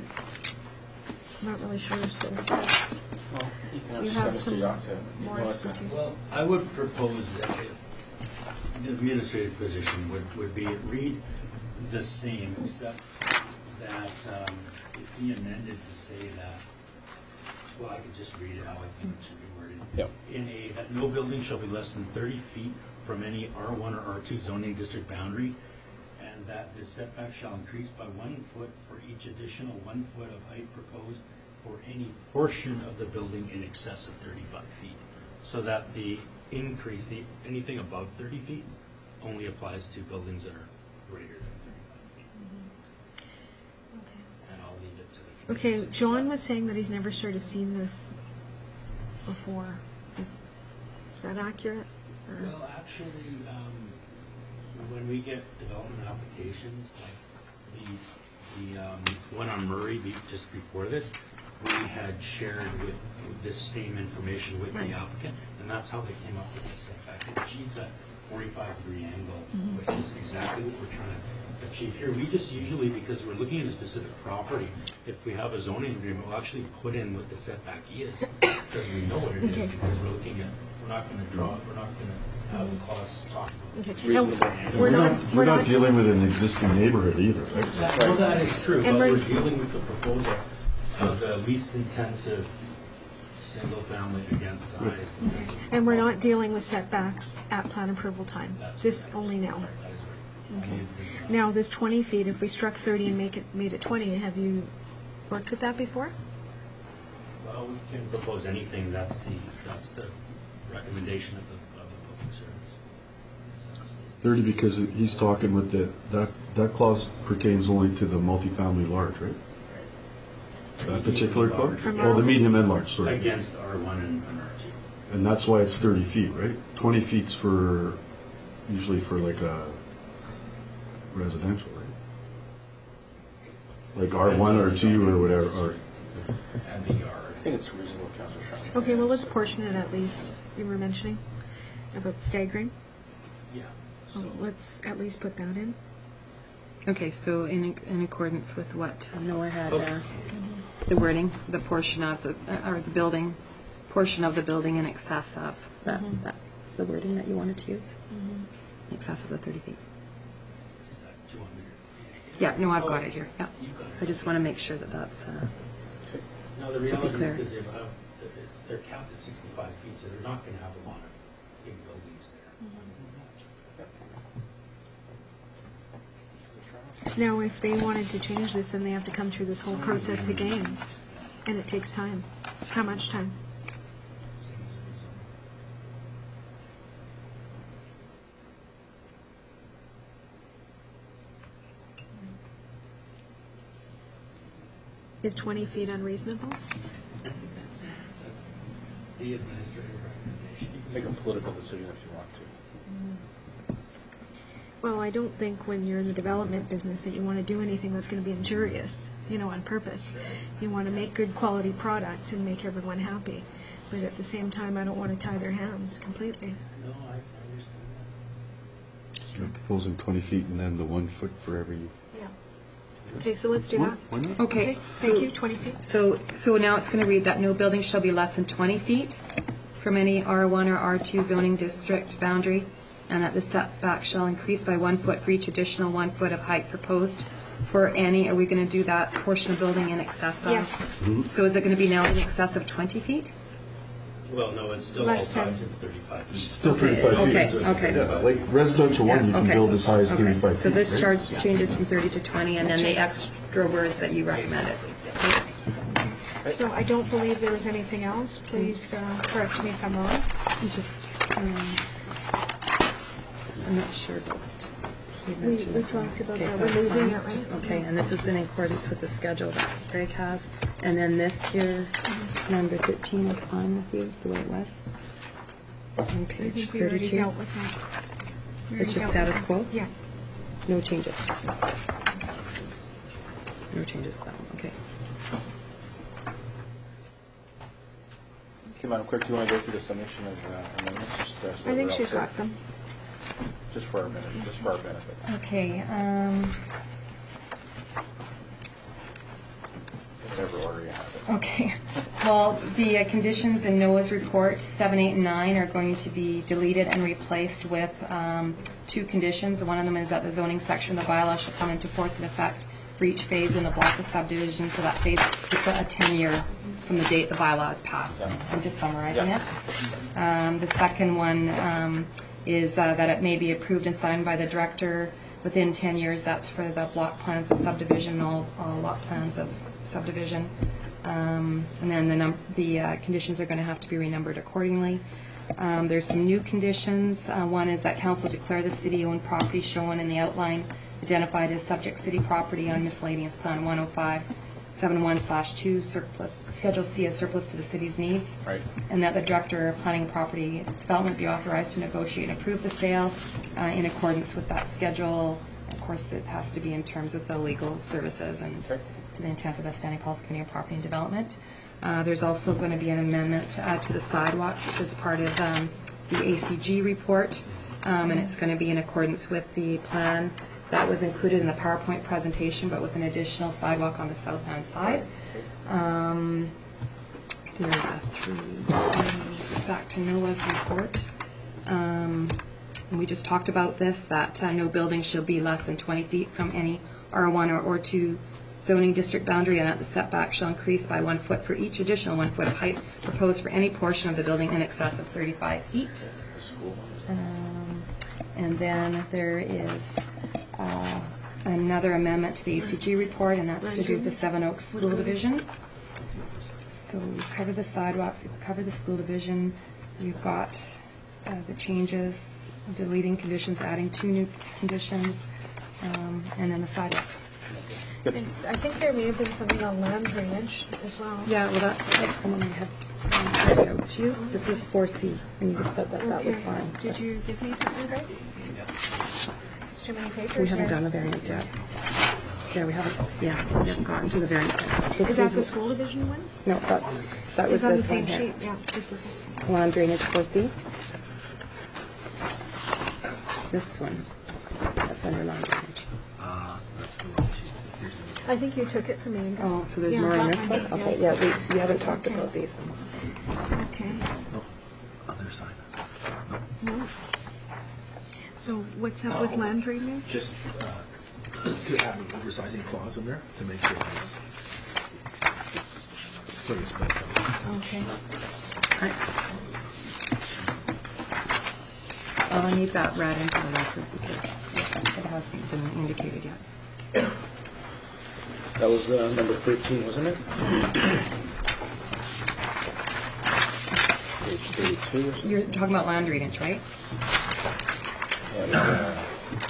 Speaker 5: not really sure, so
Speaker 2: Well, you can
Speaker 5: Do
Speaker 2: ask
Speaker 5: you have
Speaker 2: Mister
Speaker 5: some
Speaker 2: Young to-
Speaker 5: more
Speaker 2: well, that's-
Speaker 5: expertise?
Speaker 7: Well, I would propose that if the administrative position would, would be read the same, except that um, if he amended to say that, well, I could just read it how I think it should be worded.
Speaker 2: Yep.
Speaker 7: In a, that no building shall be less than thirty feet from any R one or R two zoning district boundary, and that the setback shall increase by one foot for each additional one foot of height proposed for any portion of the building in excess of thirty-five feet. So that the increase, the, anything above thirty feet only applies to buildings that are greater than thirty-five feet. And I'll leave it to the.
Speaker 5: Okay,
Speaker 7: committee to
Speaker 5: John
Speaker 7: decide.
Speaker 5: was saying that he's never sort of seen this before. Is, is that accurate? Or-
Speaker 7: Well, actually, um, when we get development applications, like the, the, um, one on Murray, be- just before this, we had shared with, with this same information with
Speaker 5: Right.
Speaker 7: the applicant, and that's how they came up with the setback. It achieves that forty-five degree angle,
Speaker 5: Mm-hmm.
Speaker 7: which is exactly what we're trying to achieve here. We just usually, because we're looking at a specific property, if we have a zoning agreement, we'll actually put in what the setback is, because we know what it is,
Speaker 5: Okay.
Speaker 7: because we're looking at, we're not gonna draw, we're not gonna have the clause talk about.
Speaker 5: Okay.
Speaker 2: reasonable.
Speaker 5: Now,
Speaker 6: We're not, we're not dealing with an existing neighborhood either, right?
Speaker 7: Well, that is true,
Speaker 5: And
Speaker 7: but
Speaker 5: we're-
Speaker 7: we're dealing with the proposal of the least intensive single family against the highest intensive.
Speaker 5: And we're not dealing with setbacks at plan approval time. This only now.
Speaker 7: That is right.
Speaker 5: Okay. Now, this twenty feet, if we struck thirty and make it, made it twenty, have you worked with that before?
Speaker 7: Well, we can propose anything, that's the, that's the recommendation of the, of the public service.
Speaker 6: thirty because he's talking with the, that, that clause pertains only to the multifamily large, right? That particular clause?
Speaker 5: From
Speaker 6: Oh, the
Speaker 5: our-
Speaker 6: medium and large, sorry.
Speaker 7: Against R one and and R two.
Speaker 6: And that's why it's thirty feet, right? twenty feet's for, usually for like a residential, right? like R one or two or whatever, or
Speaker 2: I think it's reasonable, Councilor Sharma.
Speaker 5: Okay, well, let's portion it at least. You were mentioning about staggering.
Speaker 7: Yeah.
Speaker 5: Oh, let's at least put that in.
Speaker 1: Okay, so in, in accordance with what Noah had, uh, the wording, the portion of the, uh, or the building, portion of the building in excess of, that, that's the wording that you wanted to use? In excess of the thirty feet.
Speaker 7: two hundred.
Speaker 1: Yeah, no, I've got it here, yeah. I just want to make sure that that's, uh,
Speaker 7: Now, the
Speaker 1: be
Speaker 7: reality
Speaker 1: clear.
Speaker 7: is because they're, uh, it's, they're capped at sixty-five feet, so they're not going to have a lot of big buildings there.
Speaker 5: Now, if they wanted to change this, then they have to come through this whole process again, and it takes time. How much time? Is twenty feet unreasonable?
Speaker 7: That's the administrative recommendation.
Speaker 2: You can make a political decision if you want to.
Speaker 5: Well, I don't think when you're in the development business that you want to do anything that's going to be injurious, you know, on purpose. You want to make good quality product and make everyone happy. But at the same time, I don't want to tie their hands completely.
Speaker 7: No, I, I understand that.
Speaker 6: you're proposing twenty feet and then the one foot for every.
Speaker 5: Yeah. Okay, so let's do that.
Speaker 6: Why not?
Speaker 1: okay.
Speaker 5: Thank
Speaker 1: so-
Speaker 5: you, twenty feet.
Speaker 1: So, so now it's going to read that no building shall be less than twenty feet from any R one or R two zoning district boundary, and that the setback shall increase by one foot for each additional one foot of height proposed for any, are we going to do that portion of building in excess of?
Speaker 5: Yes.
Speaker 1: So is it going to be now in excess of twenty feet?
Speaker 7: Well, no, it's still all
Speaker 5: Less than.
Speaker 7: tied to the thirty-five feet.
Speaker 6: Still thirty-five feet.
Speaker 1: Okay, okay.
Speaker 6: Yeah, like residential one, you can
Speaker 1: Okay.
Speaker 6: build as high as
Speaker 1: Okay.
Speaker 6: thirty-five feet.
Speaker 1: So this
Speaker 6: right?
Speaker 1: charge changes from thirty to twenty, and then the extra words that you recommended.
Speaker 5: So I don't believe there was anything else. Please uh, correct me if I'm wrong.
Speaker 1: I'm just, um, I'm not sure about it. He
Speaker 5: We,
Speaker 1: mentioned
Speaker 5: we
Speaker 1: this one.
Speaker 5: talked about
Speaker 1: Okay,
Speaker 5: that.
Speaker 1: so
Speaker 5: We're
Speaker 1: that's
Speaker 5: moving
Speaker 1: fine.
Speaker 5: it, right?
Speaker 1: Just- Okay, and this is in accordance with the schedule that Greg has. And then this here, number thirteen is fine with you, the way it was? On
Speaker 5: I
Speaker 1: page
Speaker 5: think we already
Speaker 1: thirty-two?
Speaker 5: dealt with that. We already
Speaker 1: It's just
Speaker 5: dealt with
Speaker 1: status
Speaker 5: that.
Speaker 1: quo?
Speaker 5: Yeah.
Speaker 1: No changes? No changes to that one, okay.
Speaker 2: Okay, Madam Clerk, do you want to go through the summation of uh, amendments? Just, uh, so
Speaker 5: I think
Speaker 2: we're
Speaker 5: she's
Speaker 2: all
Speaker 5: got
Speaker 2: set?
Speaker 5: them.
Speaker 2: Just for our minute, just for our benefit.
Speaker 1: Okay, um,
Speaker 2: Whatever order you have it.
Speaker 1: okay. Well, the uh, conditions in Noah's report, seven, eight, and nine, are going to be deleted and replaced with um, two conditions. One of them is that the zoning section of the bylaw shall come into force and effect for each phase in the block of subdivision for that phase. It's a ten-year from the date the bylaw is passed. I'm just summarizing it. Um, The second one um, is uh, that it may be approved and signed by the director within ten years. That's for the block plans of subdivision, all all lot plans of subdivision. Um, And then the num- the uh, conditions are going to have to be renumbered accordingly. Um, There's some new conditions. Uh, One is that council declare the city-owned property shown in the outline identified as subject city property on miscellaneous plan one oh five seventy-one slash two surplus, Schedule C as surplus to the city's needs.
Speaker 2: Right.
Speaker 1: And that the director of planning and property development be authorized to negotiate and approve the sale uh, in accordance with that schedule. Of course, it has to be in terms with the legal services and
Speaker 2: Okay.
Speaker 1: to the intent of the Standing Policy Committee on Property and Development. Uh, There's also going to be an amendment uh, to the sidewalks, which is part of um, the A C G report, um, and it's going to be in accordance with the plan that was included in the PowerPoint presentation, but with an additional sidewalk on the south-hand side. Um, There's a three, back to Noah's report. Um, and we just talked about this, that uh, no building shall be less than twenty feet from any R one or R two zoning district boundary, and that the setback shall increase by one foot for each additional one foot of height proposed for any portion of the building in excess of thirty-five feet. Um, And then there is uh, another amendment to the A C G report, and that's to do with the Seven Oaks School Division. So we've covered the sidewalks, we've covered the school division, we've got uh, the changes, deleting conditions, adding two new conditions, um, and then the sidewalks.
Speaker 5: And I think there may have been something on land drainage as well.
Speaker 1: Yeah, well, that, that's the one I had um, pointed out to you. This is four C, and you had said that that was
Speaker 5: Okay.
Speaker 1: fine.
Speaker 5: Did you give me something, Greg? It's too many papers.
Speaker 1: We haven't
Speaker 5: here.
Speaker 1: done the variance yet.
Speaker 8: Yeah, we haven't, yeah, we haven't gotten to the variance yet. This
Speaker 5: Is that the school division one?
Speaker 8: No, that's, that was
Speaker 5: It's on the
Speaker 8: this
Speaker 5: same
Speaker 8: one here.
Speaker 5: sheet, yeah, just a second.
Speaker 8: Lawn drainage four C. This one, that's under lawn drainage.
Speaker 9: Uh, that's the wrong sheet. Here's the-
Speaker 5: I think you took it from me.
Speaker 8: Oh, so there's
Speaker 5: Yeah,
Speaker 8: more in
Speaker 5: that
Speaker 8: this
Speaker 5: one,
Speaker 8: one?
Speaker 5: yeah.
Speaker 8: Okay, yeah, we, we haven't talked about these ones.
Speaker 5: Okay.
Speaker 9: No, other side.
Speaker 5: No. So what's up with land drainage?
Speaker 9: Just uh, to have an oversizing clause in there to make sure it's, it's sort of spelled out.
Speaker 5: Okay.
Speaker 8: I'll need that read into the record because it hasn't been indicated yet.
Speaker 2: That was uh, number thirteen, wasn't it? Page thirty-two or something?
Speaker 8: You're talking about land drainage, right?
Speaker 2: Yeah, uh,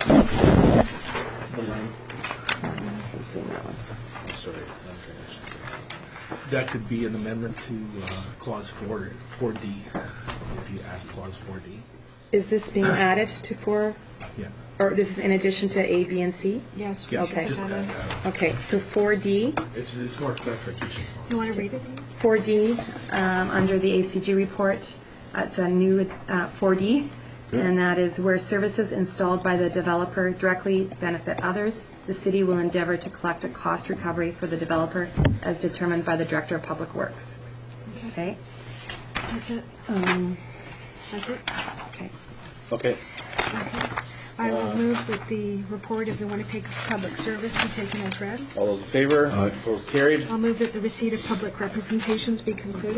Speaker 9: The line,
Speaker 8: I haven't seen that one.
Speaker 2: I'm sorry, land drainage.
Speaker 9: that could be an amendment to uh, clause four, four D, if you add clause four D.
Speaker 8: Is this being added to four,
Speaker 9: Yeah.
Speaker 8: or this is in addition to A, B, and C?
Speaker 5: Yes.
Speaker 9: Yeah,
Speaker 8: Okay.
Speaker 9: Just add that.
Speaker 8: Okay, so four D,
Speaker 9: It's, it's more clarification.
Speaker 5: You want to read it?
Speaker 8: four D, um, under the A C G report, uh, it's a new uh, four D, and that is where services installed by the developer directly benefit others, the city will endeavor to collect a cost recovery for the developer as determined by the Director of Public Works. Okay?
Speaker 5: That's it.
Speaker 8: Um,
Speaker 5: That's it.
Speaker 8: okay.
Speaker 2: Okay.
Speaker 5: Okay. I will move that the report of the Winnipeg Public Service be taken as read.
Speaker 2: All those in favor?
Speaker 6: Aye.
Speaker 2: Opposed, carried.
Speaker 5: I'll move that the receipt of public representations be concluded.